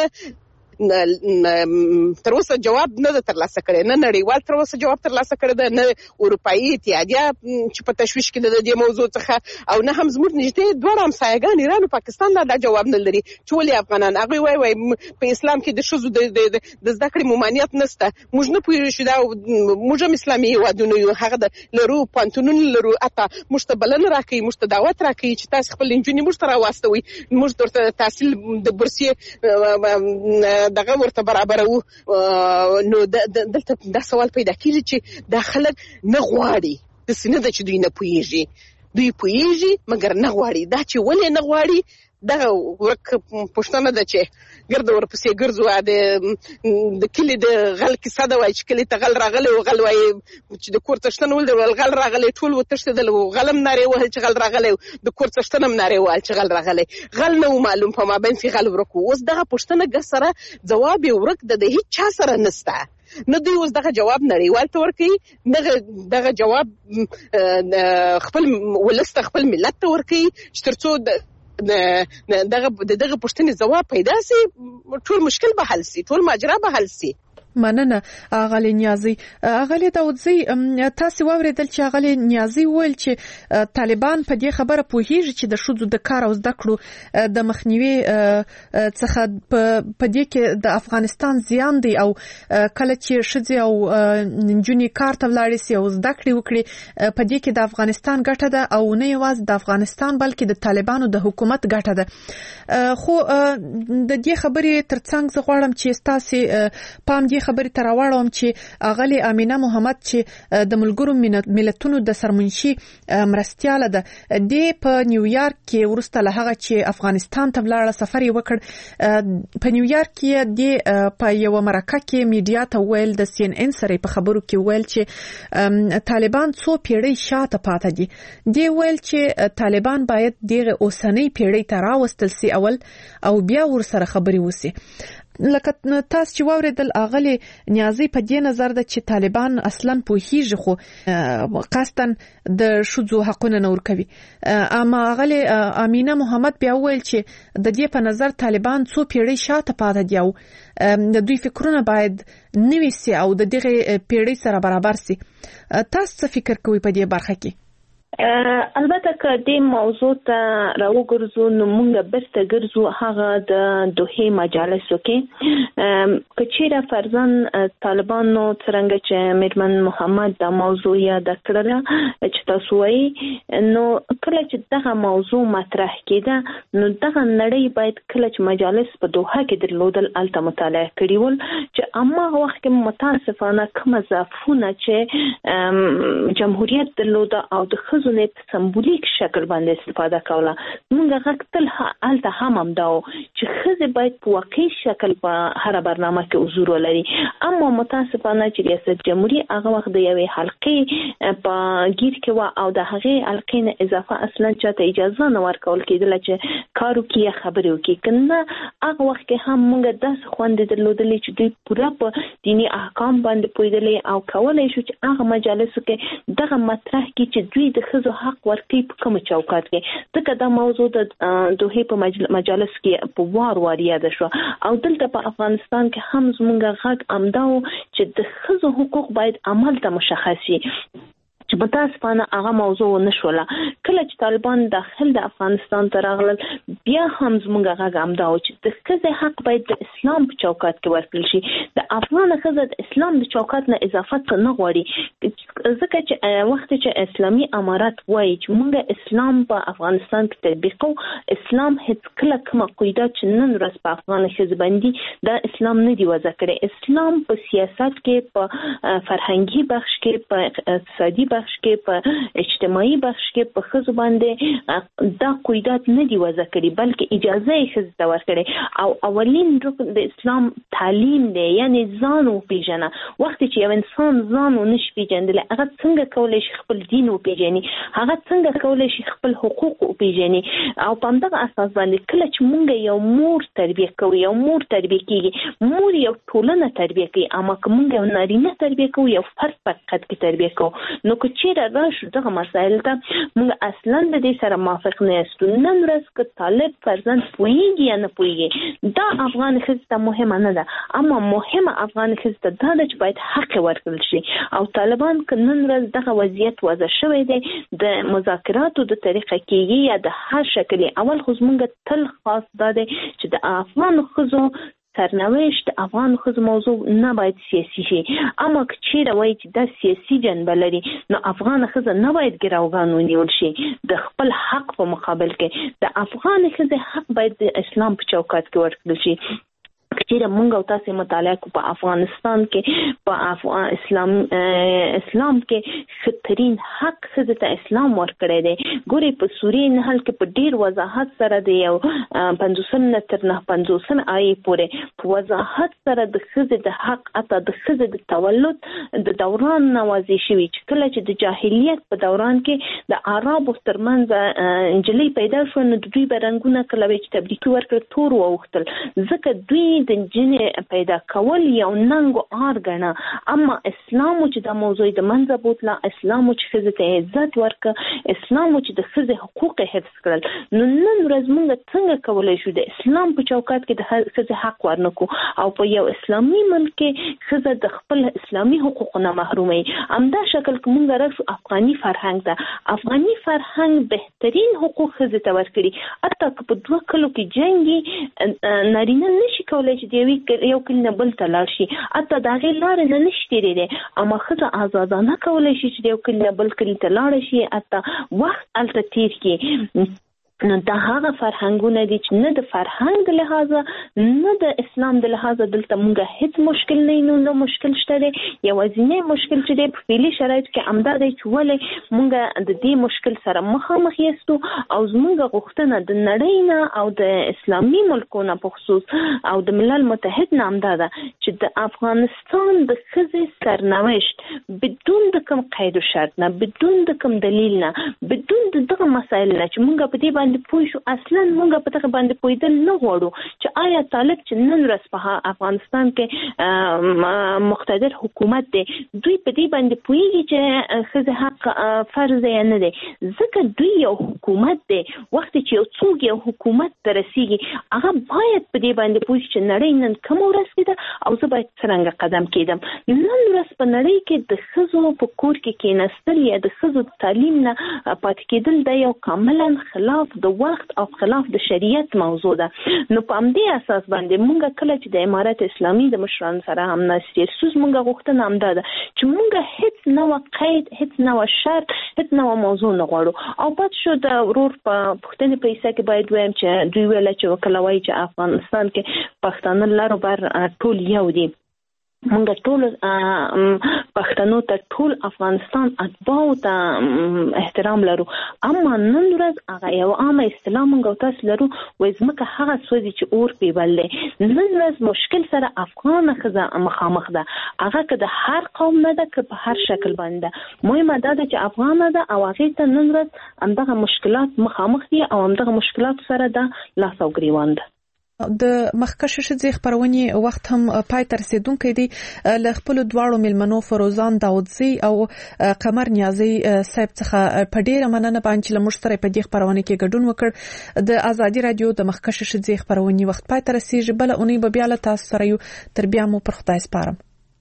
تر اوسه جواب نه ده ترلاسه کړی، نه نړیوال تر اوسه جواب ترلاسه کړی ده، نه اروپایي اتحادیه چې په تشویش کې ده د دې موضوع څخه، او نه هم زموږ نږدې دواړه همسایګان ایران او پاکستان دا جواب نه لري چې ولې افغانان. هغوی وایي په اسلام کې د ښځو د زده کړې ممانعت نشته. موږ نه پوهېږو چې دا موږ هم اسلامي هېوادونه یو، هغه لرو، پوهنتونونه لرو، حتی موږ ته بلنه راکوي، موږ ته دعوت راکوي چې تاسې خپل نجونې موږ ته راواستوئ، موږ ورته تحصیل د بورسیې دغه ورته برابرو. نو دلته دا سوال پیدا کېږي چې دا خلک نه غواړي، داسې نه ده چې دوی نه پوهېږي، دوی پوهېږي مګر نه غواړي. دا چې ولې نه غواړي دغه ورک پوښتنه ده چې ګرده ورپسې ګرځو. د کلي د غل کیسه ده، وایي چې کلي ته غل راغلی و، غل وایي چې د کور څښتن ولید غل راغلی، ټول وتښتېدل، غل هم نارې وهل چې غل راغلی، د کور څښتن هم نارې وهل چې غل راغلی. غل نه و معلوم، په مابین کې غل ورک و. اوس دغه پوښتنه سره جواب یې ورک ده، د هېڅ چا سره نشته. نه دوی اوس دغه جواب نړیوال ته ورکوي، دغه جواب خپل ولس ته، خپل ملت ته ورکوي، چې تر څو دغه پوښتنې ځواب پیدا سي، ټول مشکل به حل سي، ټول ماجرا به حل سي. مننه اغلی نیازی. اغلی داودزی، تاسو واوریدل چې اغلی نیازی ویل چې طالبان په دې خبره پوهیږي چې د ښځو د کار او زده کړو د مخنیوي څخه په دې کې د افغانستان زیان دی، او کله چې ښځې او نجونې کار ته ولاړې سي او زده کړې وکړي په دې کې د افغانستان ګټه ده، او نه یوازې د افغانستان بلکې د طالبانو د حکومت ګټه ده. خو د دې خبرې ترڅنګ زه غواړم چې تاسو پام دې خبرې ته راوړم چې اغلی امینه محمد چې د ملګرو ملتونو د سرمنشي مرستياله ده د په نیویارک کې ورسته له هغه چې افغانستان ته ولاړ سفر وکړ په نیویارک کې د په یو مرکه کې میډیا ته ویل د CNN سره په خبرو کې ویل چې طالبان څو پیړۍ شاته پاتې دي دی ویل چې طالبان باید دغه اوسنۍ پیړۍ ته راوستل سي اول او بیا ورسره خبري وسی لکه تاسو چې واوریدل اغلی نیازي په دې نظر ده چې طالبان اصلا پوهیږي خو قصدن د شذو حقونه نور کوي اما اغلی امینه محمد بیا ویل چې د دې په نظر طالبان څو پیړۍ شاته پاتې دي او د دوی فکرونه باید نوي سي او د دغه پیړۍ سره برابر سي تاسو څه فکر کوئ په دې برخه کې البته که د موضوع ته راوګرځو نو موږ برته ګرځو هغه د دوه مجالسو کې کچېره فرضاً طالبانو څنګه چې میرمن محمد د موضوع یاد کړله چې تاسو وایي نو کله چې دغه موضوع مطرح کېده نو دغه نړۍ باید کله چې مجالس په دوحه کې درلودل الته مطالعه کړي ول چې اما وخت کې متاسفانه کوم ضعفونه چې جمهوریت درلوده او د نه په سمبولیک شکل باندې استفاده کوله موږ غوښتل الته هم داو چې خزه باید په واقعي شکل په هر برنامه کې حضور ولري اما متاسفانه چې ریاست جمهوریت هغه وخت د یوې حلقې په گیر کې و او د هغه حلقې نه اضافه اصلا چاته اجازه نه ورکول کېدل چې کارو کې خبرې وکړي کنه هغه وخت کې هم موږ داس خوند درلودلې چې دوی پوره په دینی احکام باندې پویدلې او کولای شو چې هغه مجالسو کې دغه مطرح کې چې دوی د خزو حق ورکړي په کوم چوکاټ کې ځکه دا موضوع د دوه په مجلس کې په وار یاد شو او دلته په افغانستان کې هم زموږ غږ امداو چې د خزو حقوق باید عمل ته مشخص شي چې متاسفانه هغه موضوع نشوله کله چې طالبان داخل د افغانستان ته راغلل بیا هم زموږ غږ امداو چې د خزه حق باید د اسلام په چوکاټ کې ورکړل شي د افغان خزه د اسلام د چوکاټ نه اضافه نه غواړي ځکه چې وخت چې اسلامي امارات وایي چې موږ اسلام په افغانستان کې تطبیقو اسلام هیڅ کله کوم قاعده چې نن ورځ په افغان خزه باندې د اسلام نه دی وضع کړی اسلام په سیاست کې په فرهنګي بخش کې په اقتصادي بخش کې په اجتماعي بخش کې په خزو باندې دا قاعدات نه دی وضع کړي بلکې اجازه یې خزو ته ورکړي او اولین رکن د اسلام تعلیم دی یعنی ځان او پیژنه وخت چې یو انسان ځان او نش پیژندل هغه څنګه کولای شي خپل دین او پیژني هغه څنګه کولای شي خپل حقوق او پیژني او په همدغه اساس باندې کله چې مونږ یو مور تربیه کوو یو مور تربیه کیږي مور یو ټولنه تربیه کوي اما که مونږ یو نارینه تربیه کوو یو فرد په حقیقت کې تربیه کوو نو چیرې راشو دغه مسایل ته موږ اصلا د دې سره موافق نه یو نن ورځ که طالب فرزند پوهیږي یا نه پوهیږي دا افغان ښځې ته مهمه نه ده اما مهمه افغان ښځې ته دا ده چې باید حق ورکړل شي او طالبان که نن ورځ دغه وضعیت وضع شوی دی د مذاکراتو د طریقه کېږي یا د هر شکل اول خو زموږ تل خاص دا دی چې د افغان ښځو سرنوشت افغان خود موضوع نه باید سیاسی شي اما که چیرې وایي چې دا سیاسی جنبه لري نو افغان خود نه باید ګراوګان ونیول شي د خپل حق په مقابل کې د افغان خود حق باید د اسلام په چوکاټ کې ورکړل شي چې موږ او تاسو مطالعه کو په افغانستان کې په اسلام کې سترین حق خزه ته اسلام ورکړی دی ګوري په سورې نحل کې په ډیر وضاحت سره دی یو 50 تر 50 آیې پورې په وضاحت سره د خزه د حق اته د خزه د تولد د دوران نوازي شوی چې کله چې د جاهلیت په دوران کې د عربو ترمنځ انجلۍ پیدا شو نو دوی برنګونه کله چې تبریکي ورکړ تور وختل ځکه دوی د جنې پیدا کول یو ننګ آر غنا اما اسلام چې د موضوع د منځ بوتله اسلام چې خزه ته عزت ورک اسلام چې د خزه حقوق حفظ کړل نو نن ورځ موږ څنګه کولای شو د اسلام په چوکاټ کې د خزه حق ورنکو او په یو اسلامي ملک کې خزه د خپل اسلامي حقوقو نه محرومي امدا شکل کومه راځو افغاني فرهنګ ده افغاني فرهنګ بهترین حقوق خزه ته ورکړي اته په دوه کلو کې جنگي نارینه نشي کولای چې یو کله بل تلل شي اته دا غیر لار نه نشته لري اما خزه آزادانه کولای شي چې یو کله بل کله تلل شي اته وخت الته تیر کی نو دا هغه فرهنګونه دي چې نه د فرهنګ د لحاظه نه د اسلام د لحاظه دلته مونږه هیڅ مشکل نه مشکل شته دی. یوازینی مشکل چې دی په فعلي شرایطو کې همدا دی چې ولې مونږه د دې مشکل سره مخامخ یاستو او زمونږ غوښتنه د نړۍ نه او د اسلامي ملکونو په خصوص او د ملل متحد نه همدا ده چې د افغانستان د ښځې سرنوشت بدون د کوم قید و شرط نه، بدون د کوم دلیل نه، بدون د دغه مسایل نه چې مونږ په دې باندې پوه شو. اصلا مونږ په دغه باندې پوهېدل نه غواړو چې آیا طالب چې نن ورځ په افغانستان کې مقتدر حکومت دی دوی په دې باندې پوهېږي چې ښځې حق فرض یا نه دی، ځکه دوی یو حکومت دی. وخت چې یو څوک یو حکومت ته رسېږي هغه باید په دې باندې پوه شي چې نړۍ نن کومه ورځ کې ده او زه باید څرنګه قدم کېدم. نن ورځ په نړۍ کې د ښځو په کور کې کېناستل یا د ښځو د تعلیم نه پاتې کېدل دا یو کاملا خلاف د وخت او خلاف د شریعت موضوع ده. نو په همدې اساس باندې مونږ کله چې د امارت اسلامي د مشرانو سره هم ناستې سوز مونږ غوښتنه همدا ده چې مونږ هیڅ نوع قید، هیڅ نوع شرط، هیڅ نوع موضوع نه غواړو. او پات شو د ورور په پښتنې په حصہ کې باید وایم چې دوی ویل چې وکړه وایي چې افغانستان کې پښتانه لارو بر ټول یو دي. مونږ ټول پښتنو ته ټول افغانستان اتباعو ته احترام لرو، اما نن ورځ هغه یو عامه اصطلاح مونږ تاسو لرو وایي ځمکه هغه سوځي چې اور پې بل دی. نن ورځ مشکل سره افغانه ښځه مخامخ ده، هغه که د هر قوم نه ده که په هر شکل باندې ده، مهمه دا ده چې افغانه ده او هغې ته نن ورځ همدغه مشکلات مخامخ دي او همدغه مشکلاتو سره ده لاس او ګریوان ده. د مخکشه ښځې خپرونې وخت هم پای ته رسیدونکی دی. له خپلو دواړو میلمنو فروزان داودزی او قمر نیازی صاحب څخه په ډیره مننه باندې چې له موږ سره په دې خپرونه کې ګډون وکړ. د ازادي رادیو د مخکشه ښځې خپرونې وخت پای ته رسیږي، بله اونۍ به بیا له تاسو سره یو. تر بیا مو پر خدای سپارم.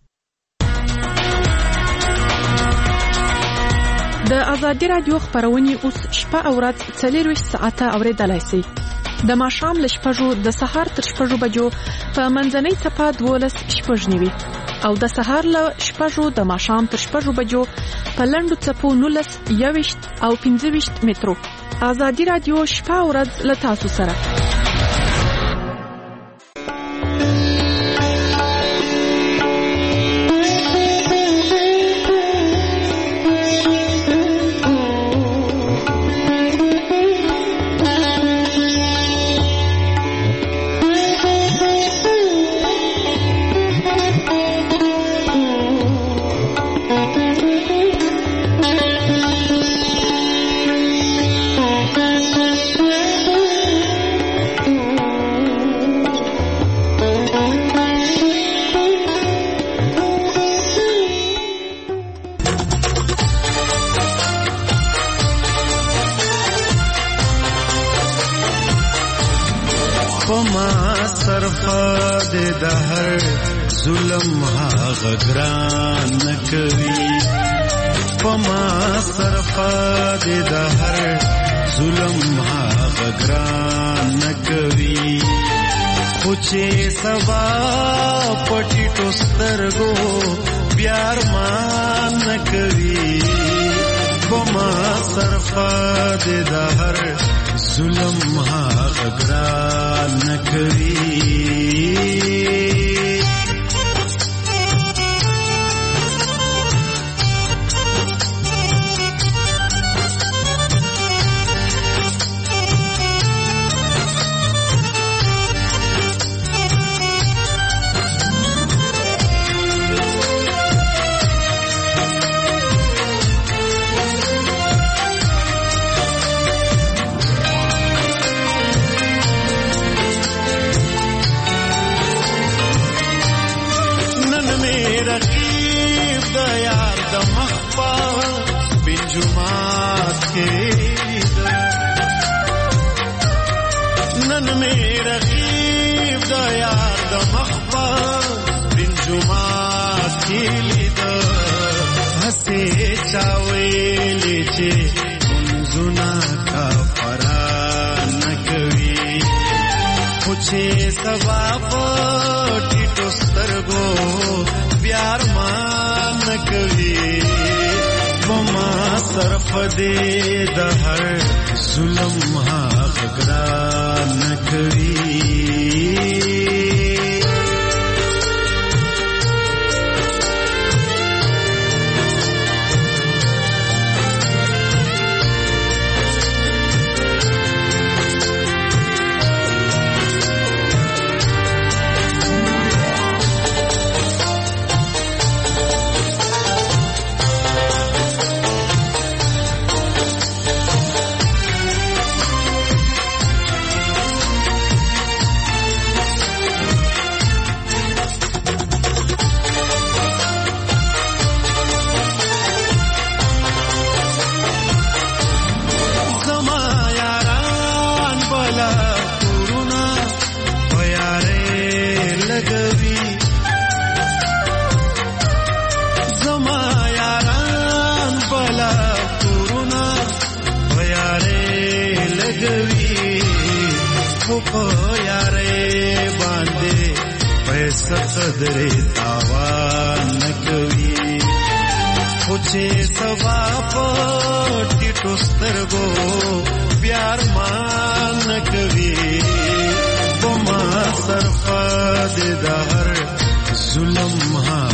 د ازادي رادیو خپرونې اوس شپه او ورځ 24 ساعته اوریدلای شئ. د ماښام له 6 د سهار تر 6 بجو په منځنۍ څپه 12:09 او د سهار له 6 د ماښام تر 6 بجو په لنډو څپو 19 21 او 25 مترو. ازادي رادیو شپه او ورځ له تاسو سره. غران نکوي پما صرفا دې د هر ظلم هغه ګران نکوي خو چې سبا پټیټو سترګو بیار مان نکوي پما صرفا دې د هر ظلم هغه ګران نکوي پما صرف دې د هر ظلم حق ګران کوي قدر تاوان نکوي خوچه سوا پټي ټوسترګو پیار مان نکوي بما صرف د هر ظلم ها